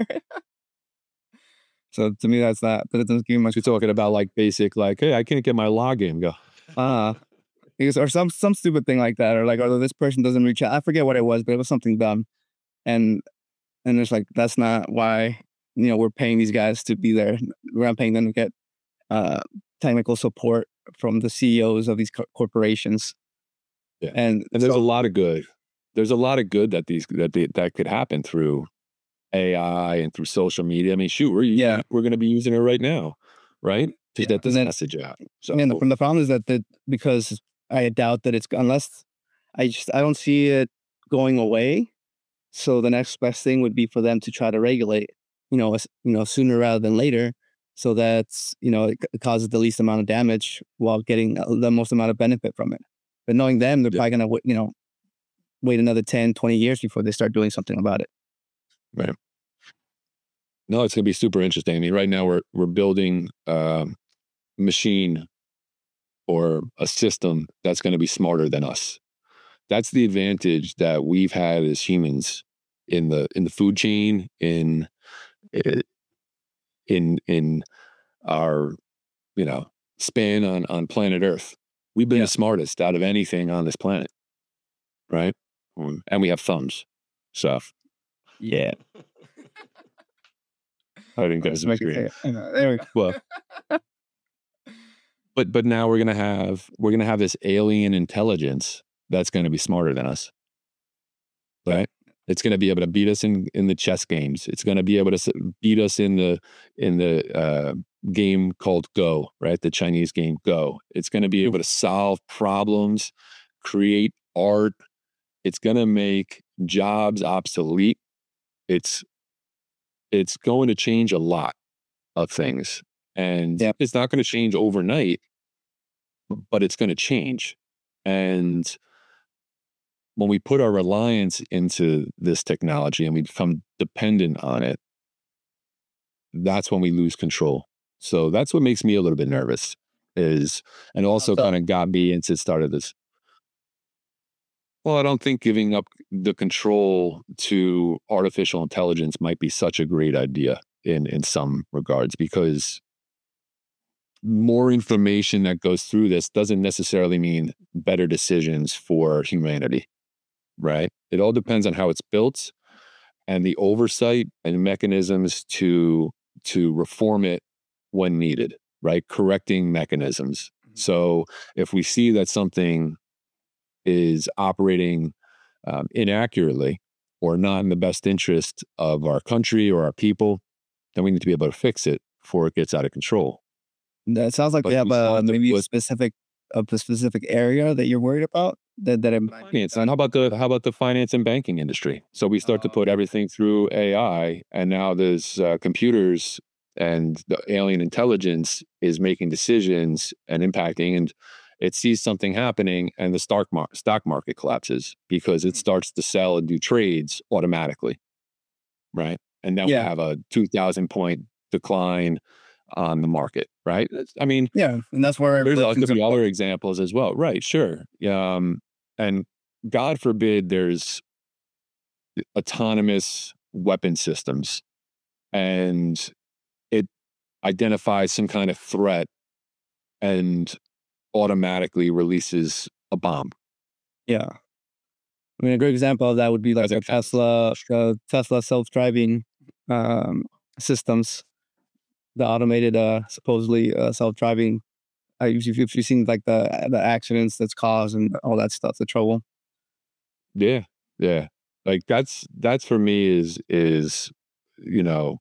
So to me, that's that. But it doesn't give much. You're talking about like basic, like, hey, I can't get my login. Go. Or some stupid thing like that, or like, oh, this person doesn't reach out. I forget what it was, but it was something dumb. And it's like, that's not why we're paying these guys to be there. We're not paying them to get technical support from the CEOs of these corporations. Yeah. And there's a lot of good. There's a lot of good that could happen through AI and through social media. I mean, shoot, we're going to be using it right now, right? To get this message out. So, and the problem is that because I doubt that unless I don't see it going away. So the next best thing would be for them to try to regulate, sooner rather than later, so that it causes the least amount of damage while getting the most amount of benefit from it. But knowing them, they're probably going to wait another 10, 20 years before they start doing something about it. Right. No, it's going to be super interesting. I mean, right now we're building a machine or a system that's going to be smarter than us. That's the advantage that we've had as humans in the food chain, in our span on planet Earth. We've been the smartest out of anything on this planet, right? And we have thumbs. So yeah. I think that's there we go. Well, but now we're gonna have this alien intelligence that's going to be smarter than us, right? It's going to be able to beat us in the chess games. It's going to be able to beat us in the game called Go, right? The Chinese game Go. It's going to be able to solve problems, create art. It's going to make jobs obsolete. It's going to change a lot of things, and it's not going to change overnight, but it's going to change. And when we put our reliance into this technology and we become dependent on it, that's when we lose control. So that's what makes me a little bit nervous. and also kind of got me into started this. Well, I don't think giving up the control to artificial intelligence might be such a great idea in some regards, because more information that goes through this doesn't necessarily mean better decisions for humanity, right? It all depends on how it's built and the oversight and mechanisms to reform it when needed, right? Correcting mechanisms. So if we see that something is operating inaccurately or not in the best interest of our country or our people, then we need to be able to fix it before it gets out of control. That sounds like we have maybe a specific area that you're worried about. Finance. And how about the finance and banking industry? So we start to put everything through AI, and now there's computers, and the alien intelligence is making decisions and impacting, and it sees something happening, and the stock market collapses because it starts to sell and do trades automatically, right? And then we have a 2,000 point decline on the market, right? I mean, and that's where there's could be other examples as well, right? Sure, and God forbid there's autonomous weapon systems, and it identifies some kind of threat and automatically releases a bomb. Yeah, I mean, a great example of that would be like the Tesla self-driving systems. The automated, supposedly self-driving. If you've seen like the accidents that's caused and all that stuff, the trouble. Yeah. Like that's for me is the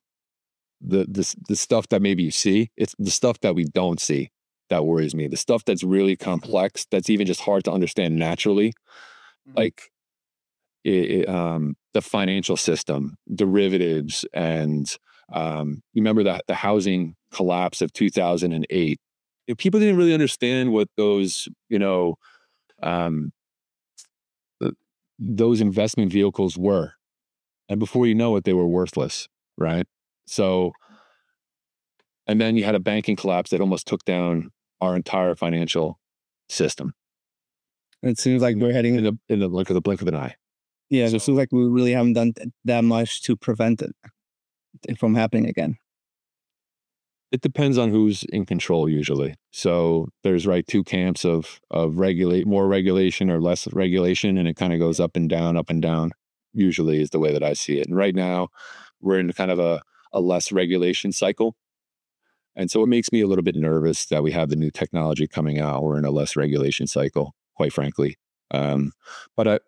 stuff that maybe you see. It's the stuff that we don't see that worries me. The stuff that's really complex, that's even just hard to understand naturally, like the financial system, derivatives, and you remember that the housing collapse of 2008. People didn't really understand what those, those investment vehicles were, and before you know it, they were worthless, right? So, and then you had a banking collapse that almost took down our entire financial system. It seems like we're heading in the blink of an eye. Yeah, so it seems like we really haven't done that much to prevent it from happening again. It depends on who's in control usually. So there's two camps of more regulation or less regulation, and it kind of goes up and down, usually is the way that I see it. And right now we're in kind of a less regulation cycle. And so it makes me a little bit nervous that we have the new technology coming out. We're in a less regulation cycle, quite frankly. But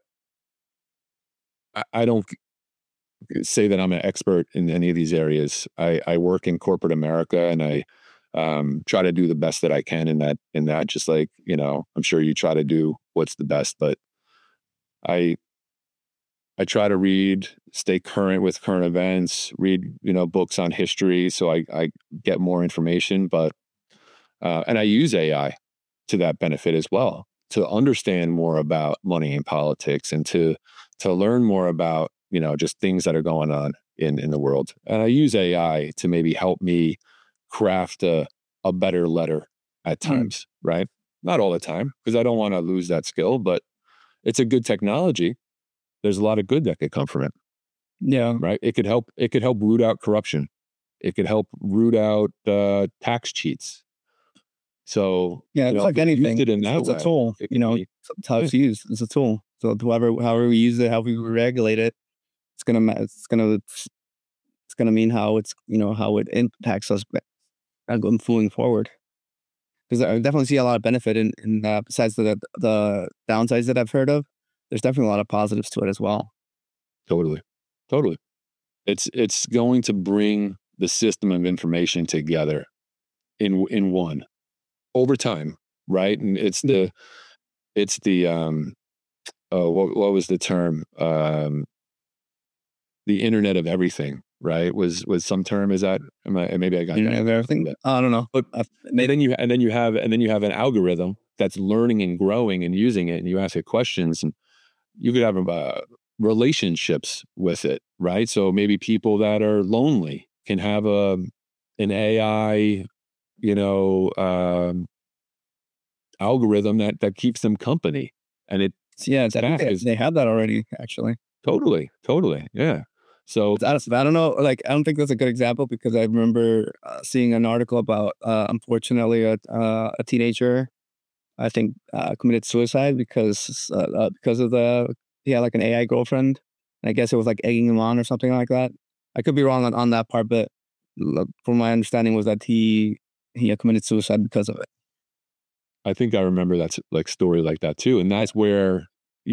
I don't say that I'm an expert in any of these areas. I work in corporate America, and I try to do the best that I can in that, just like, I'm sure you try to do what's the best, but I try to stay current with current events, read, books on history. So I get more information, and I use AI to that benefit as well, to understand more about money and politics, and to learn more about, just things that are going on in the world. And I use AI to maybe help me craft a better letter at times, right? Not all the time, because I don't want to lose that skill, but it's a good technology. There's a lot of good that could come from it. Yeah. Right. It could help root out corruption. It could help root out tax cheats. So it's like anything. It's a tool. It's how it's used. It's a tool. So however we use it, how we regulate it, it's gonna mean how it's how it impacts us moving forward. Because I definitely see a lot of benefit in besides the downsides that I've heard of. There's definitely a lot of positives to it as well. Totally. It's going to bring the system of information together in one over time, right? And it's the what was the term? The Internet of Everything, right? Was some term? Is that? Maybe I got Internet of Everything. I don't know, but then you have an algorithm that's learning and growing and using it, and you ask it questions, and you could have relationships with it, right? So maybe people that are lonely can have an AI, algorithm that keeps them company. And they have that already, actually. Totally. Yeah. So I don't know. Like, I don't think that's a good example because I remember seeing an article about, unfortunately, a teenager, I think, committed suicide because of he had like an AI girlfriend. And I guess it was like egging him on or something like that. I could be wrong on that part, but from my understanding was that he had committed suicide because of it. I think I remember that like story like that too. And that's where,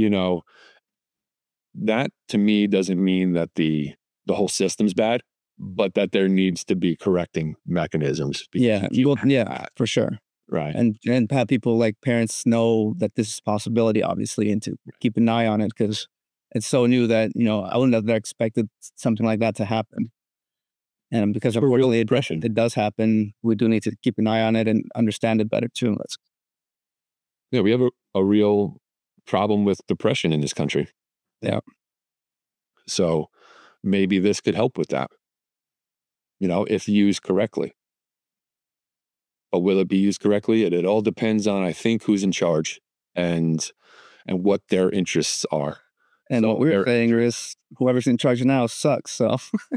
that to me doesn't mean that the whole system's bad, but that there needs to be correcting mechanisms. Yeah, for sure. Right. And have people like parents know that this is a possibility, obviously, and to keep an eye on it because it's so new that, I wouldn't have expected something like that to happen. And because of real depression, it does happen. We do need to keep an eye on it and understand it better too. Yeah, we have a real problem with depression in this country. Yeah. So maybe this could help with that, if used correctly. But will it be used correctly? It all depends on, I think, who's in charge and what their interests are. And what we're saying is whoever's in charge now sucks. So,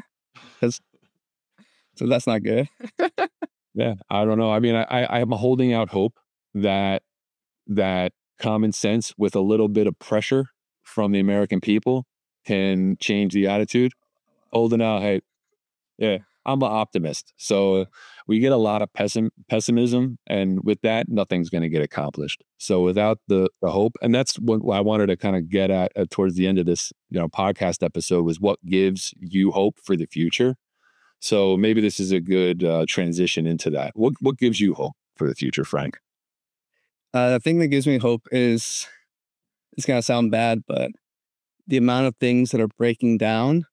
so that's not good. Yeah, I don't know. I mean, I'm holding out hope that common sense with a little bit of pressure from the American people can change the attitude. Holding out, hey, yeah, I'm an optimist. So we get a lot of pessimism, and with that, nothing's going to get accomplished. So without the hope, and that's what I wanted to kind of get at towards the end of this, podcast episode, was what gives you hope for the future. So maybe this is a good transition into that. What gives you hope for the future, Frank? The thing that gives me hope is, it's going to sound bad, but the amount of things that are breaking down,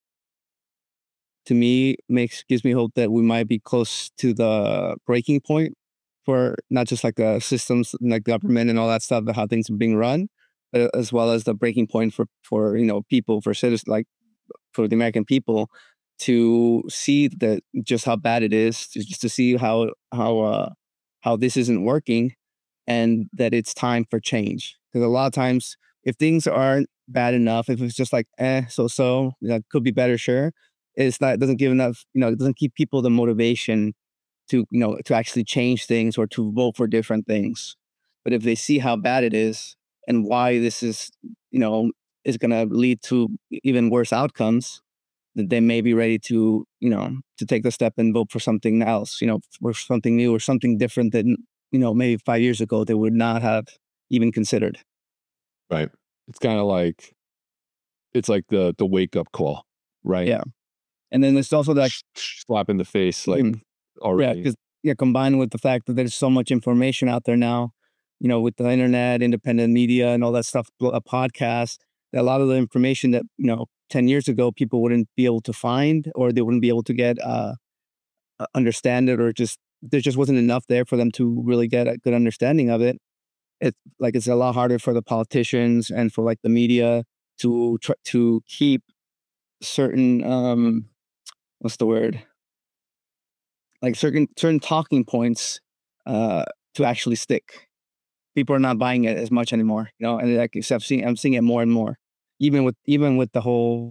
to me, gives me hope that we might be close to the breaking point for not just like the systems, like government and all that stuff, but how things are being run, as well as the breaking point for people, for citizens, like for the American people, to see that just how bad it is, just to see how this isn't working, and that it's time for change. Because a lot of times, if things aren't bad enough, if it's just like so, could be better, sure. It doesn't give enough, it doesn't keep people the motivation to actually change things or to vote for different things. But if they see how bad it is and why this is going to lead to even worse outcomes, that they may be ready to to take the step and vote for something else, for something new or something different that maybe 5 years ago they would not have even considered. Right. It's kind of like, it's like the wake up call, right? Yeah. And then there's also that slap in the face, like, already. Yeah, because combined with the fact that there's so much information out there now, with the internet, independent media, and all that stuff, a podcast, a lot of the information that 10 years ago people wouldn't be able to find, or they wouldn't be able to get understand it, or there just wasn't enough there for them to really get a good understanding of it. It's a lot harder for the politicians and for like the media to try to keep certain what's the word? Like certain talking points to actually stick. People are not buying it as much anymore, and like I'm seeing it more and more, even with the whole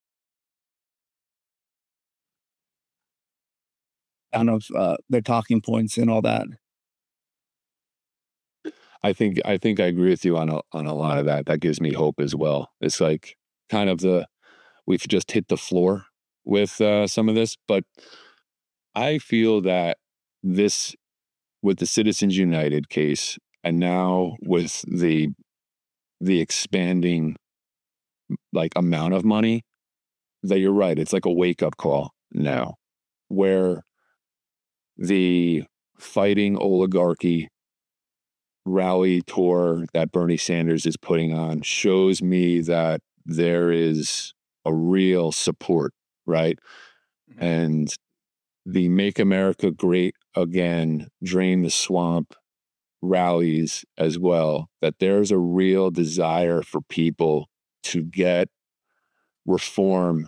their talking points and all that. I think I agree with you on a lot of that. That gives me hope as well. It's like kind of we've just hit the floor with some of this, but I feel that this, with the Citizens United case, and now with the expanding like amount of money, that you're right. It's like a wake up call now, where the fighting oligarchy rally tour that Bernie Sanders is putting on shows me that there is a real support, right? Mm-hmm. And the Make America Great Again, Drain the Swamp rallies as well, that there's a real desire for people to get reform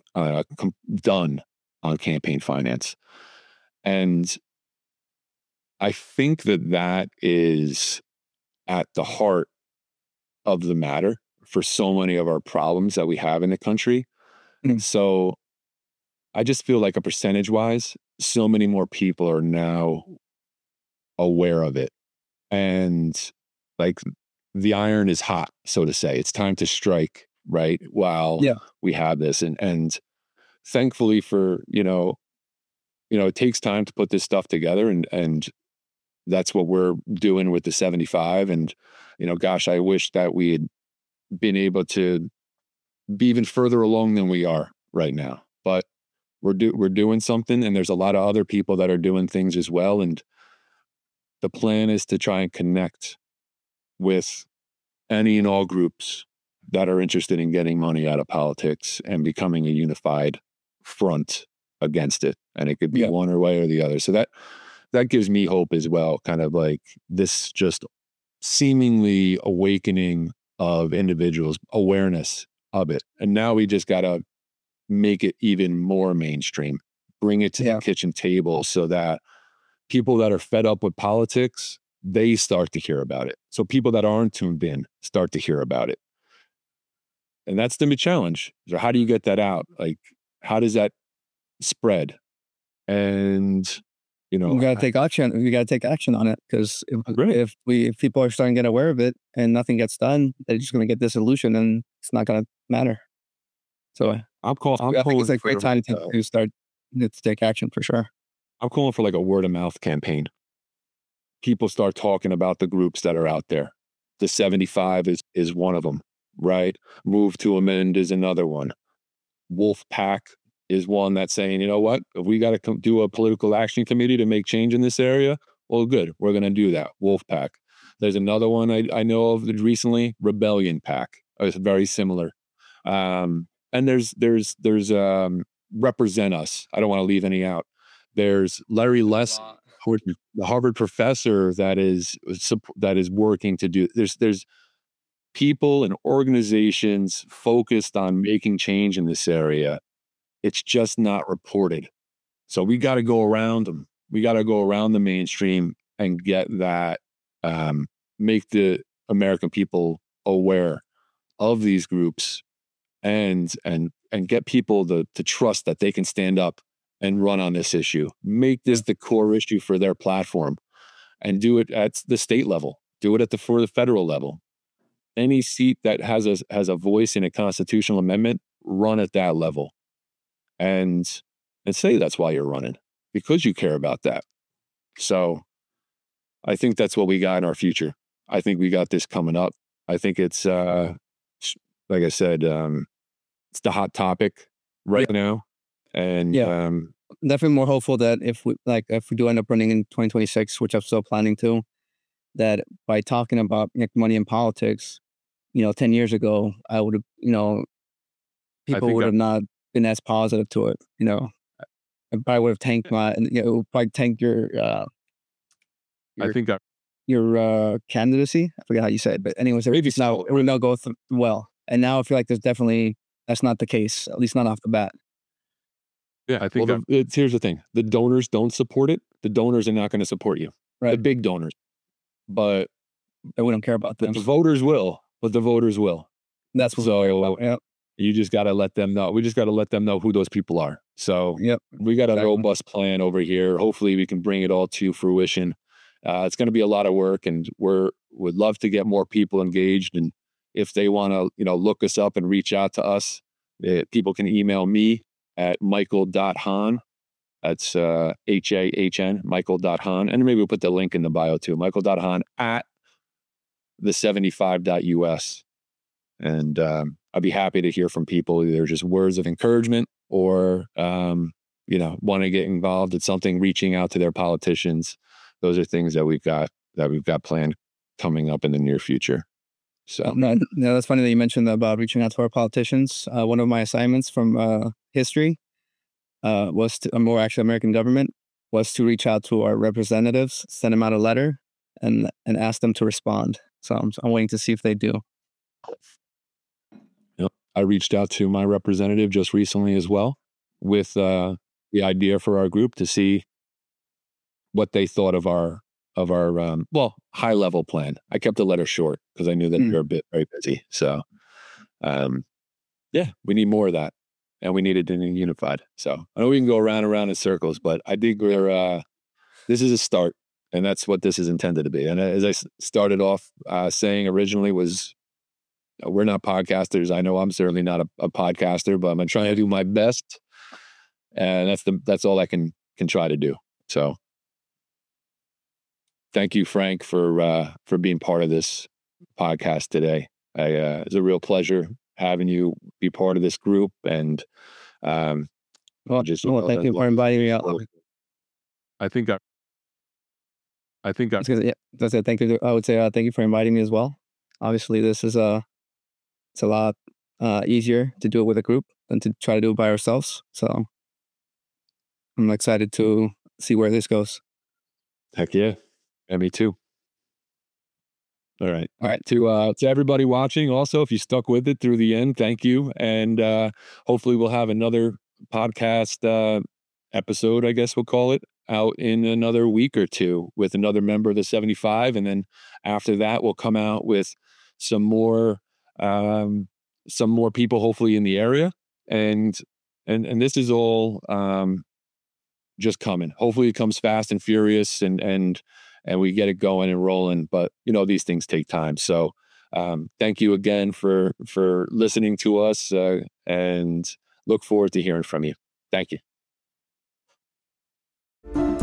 done on campaign finance. And I think that is at the heart of the matter for so many of our problems that we have in the country. So I just feel like a percentage wise, so many more people are now aware of it. And like the iron is hot, so to say. It's time to strike, right? While we have this. And thankfully for, it takes time to put this stuff together, and that's what we're doing with the 75. And, gosh, I wish that we had been able to be even further along than we are right now. But we're doing something, and there's a lot of other people that are doing things as well. And the plan is to try and connect with any and all groups that are interested in getting money out of politics and becoming a unified front against it. And it could be one or way or the other. So that gives me hope as well, kind of like this just seemingly awakening of individuals' awareness of it. And now we just got to make it even more mainstream, bring it to the kitchen table so that people that are fed up with politics, they start to hear about it. So people that aren't tuned in start to hear about it. And that's the challenge. So how do you get that out? Like, how does that spread? And, we got to take action. We got to take action on it, because if people are starting to get aware of it and nothing gets done, they're just going to get disillusioned, and it's not going to matter. So I think it's a great time to start to take action for sure. I'm calling for like a word of mouth campaign. People start talking about the groups that are out there. The 75 is one of them, right? Move to Amend is another one. Wolf Pack is one that's saying, you know what, if we got to do a political action committee to make change in this area, well, good, we're going to do that. Wolf Pack. There's another one I know of recently, Rebellion Pack. It's very similar. And there's Represent Us. I don't want to leave any out. There's Larry Less, the Harvard professor that is working to do. There's people and organizations focused on making change in this area. It's just not reported. So we got to go around them. We got to go around the mainstream and get that, make the American people aware of these groups, and get people to trust that they can stand up and run on this issue. Make this the core issue for their platform, and do it at the state level. Do it for the federal level. Any seat that has a voice in a constitutional amendment, run at that level, and say that's why you're running, because you care about that. So I think that's what we got in our future. I think we got this coming up. I think it's like I said, it's the hot topic right now. And definitely more hopeful that if we do end up running in 2026, which I'm still planning to, that by talking about money in politics, 10 years ago, I would have, people would have not been as positive to it. I probably would have tanked your candidacy. I forget how you say it, but anyways, it would not go well. And now I feel like that's not the case, at least not off the bat. Yeah, I think here's the thing. The donors don't support it. The donors are not going to support you. Right. The big donors. But we don't care about them. The voters will, but the voters will. That's what you just got to let them know. We just got to let them know who those people are. So we got a robust plan over here. Hopefully we can bring it all to fruition. It's going to be a lot of work, and would love to get more people engaged. And if they want to, look us up and reach out to us, people can email me at michael.hahn. That's HAHN, michael.hahn. And maybe we'll put the link in the bio too. Michael.hahn at the75.us. And I'd be happy to hear from people, either just words of encouragement or, want to get involved in something, reaching out to their politicians. Those are things that we've got planned coming up in the near future. So no, that's funny that you mentioned about reaching out to our politicians. One of my assignments from history was to, more actually American government, was to reach out to our representatives, send them out a letter, and ask them to respond. So I'm waiting to see if they do. Yep. I reached out to my representative just recently as well with the idea for our group to see what they thought of our high level plan. I kept the letter short because I knew that you're very busy. So, yeah, we need more of that, and we need it in unified. So I know we can go around and around in circles, but I think this is a start, and that's what this is intended to be. And as I started off saying originally was, we're not podcasters. I know I'm certainly not a podcaster, but I'm trying to do my best, and that's all I can try to do. So, thank you, Frank, for being part of this podcast today. It's a real pleasure having you be part of this group, and thank you for inviting me out. I think that's it. Thank you. I would say thank you for inviting me as well. Obviously, this is it's a lot easier to do it with a group than to try to do it by ourselves. So I'm excited to see where this goes. Heck yeah. And me too. All right. To everybody watching, also, if you stuck with it through the end, thank you. And hopefully we'll have another podcast episode, I guess we'll call it, out in another week or two with another member of the 75. And then after that, we'll come out with some more people, hopefully in the area. And this is all just coming. Hopefully it comes fast and furious and we get it going and rolling, but these things take time. So thank you again for listening to us and look forward to hearing from you. Thank you.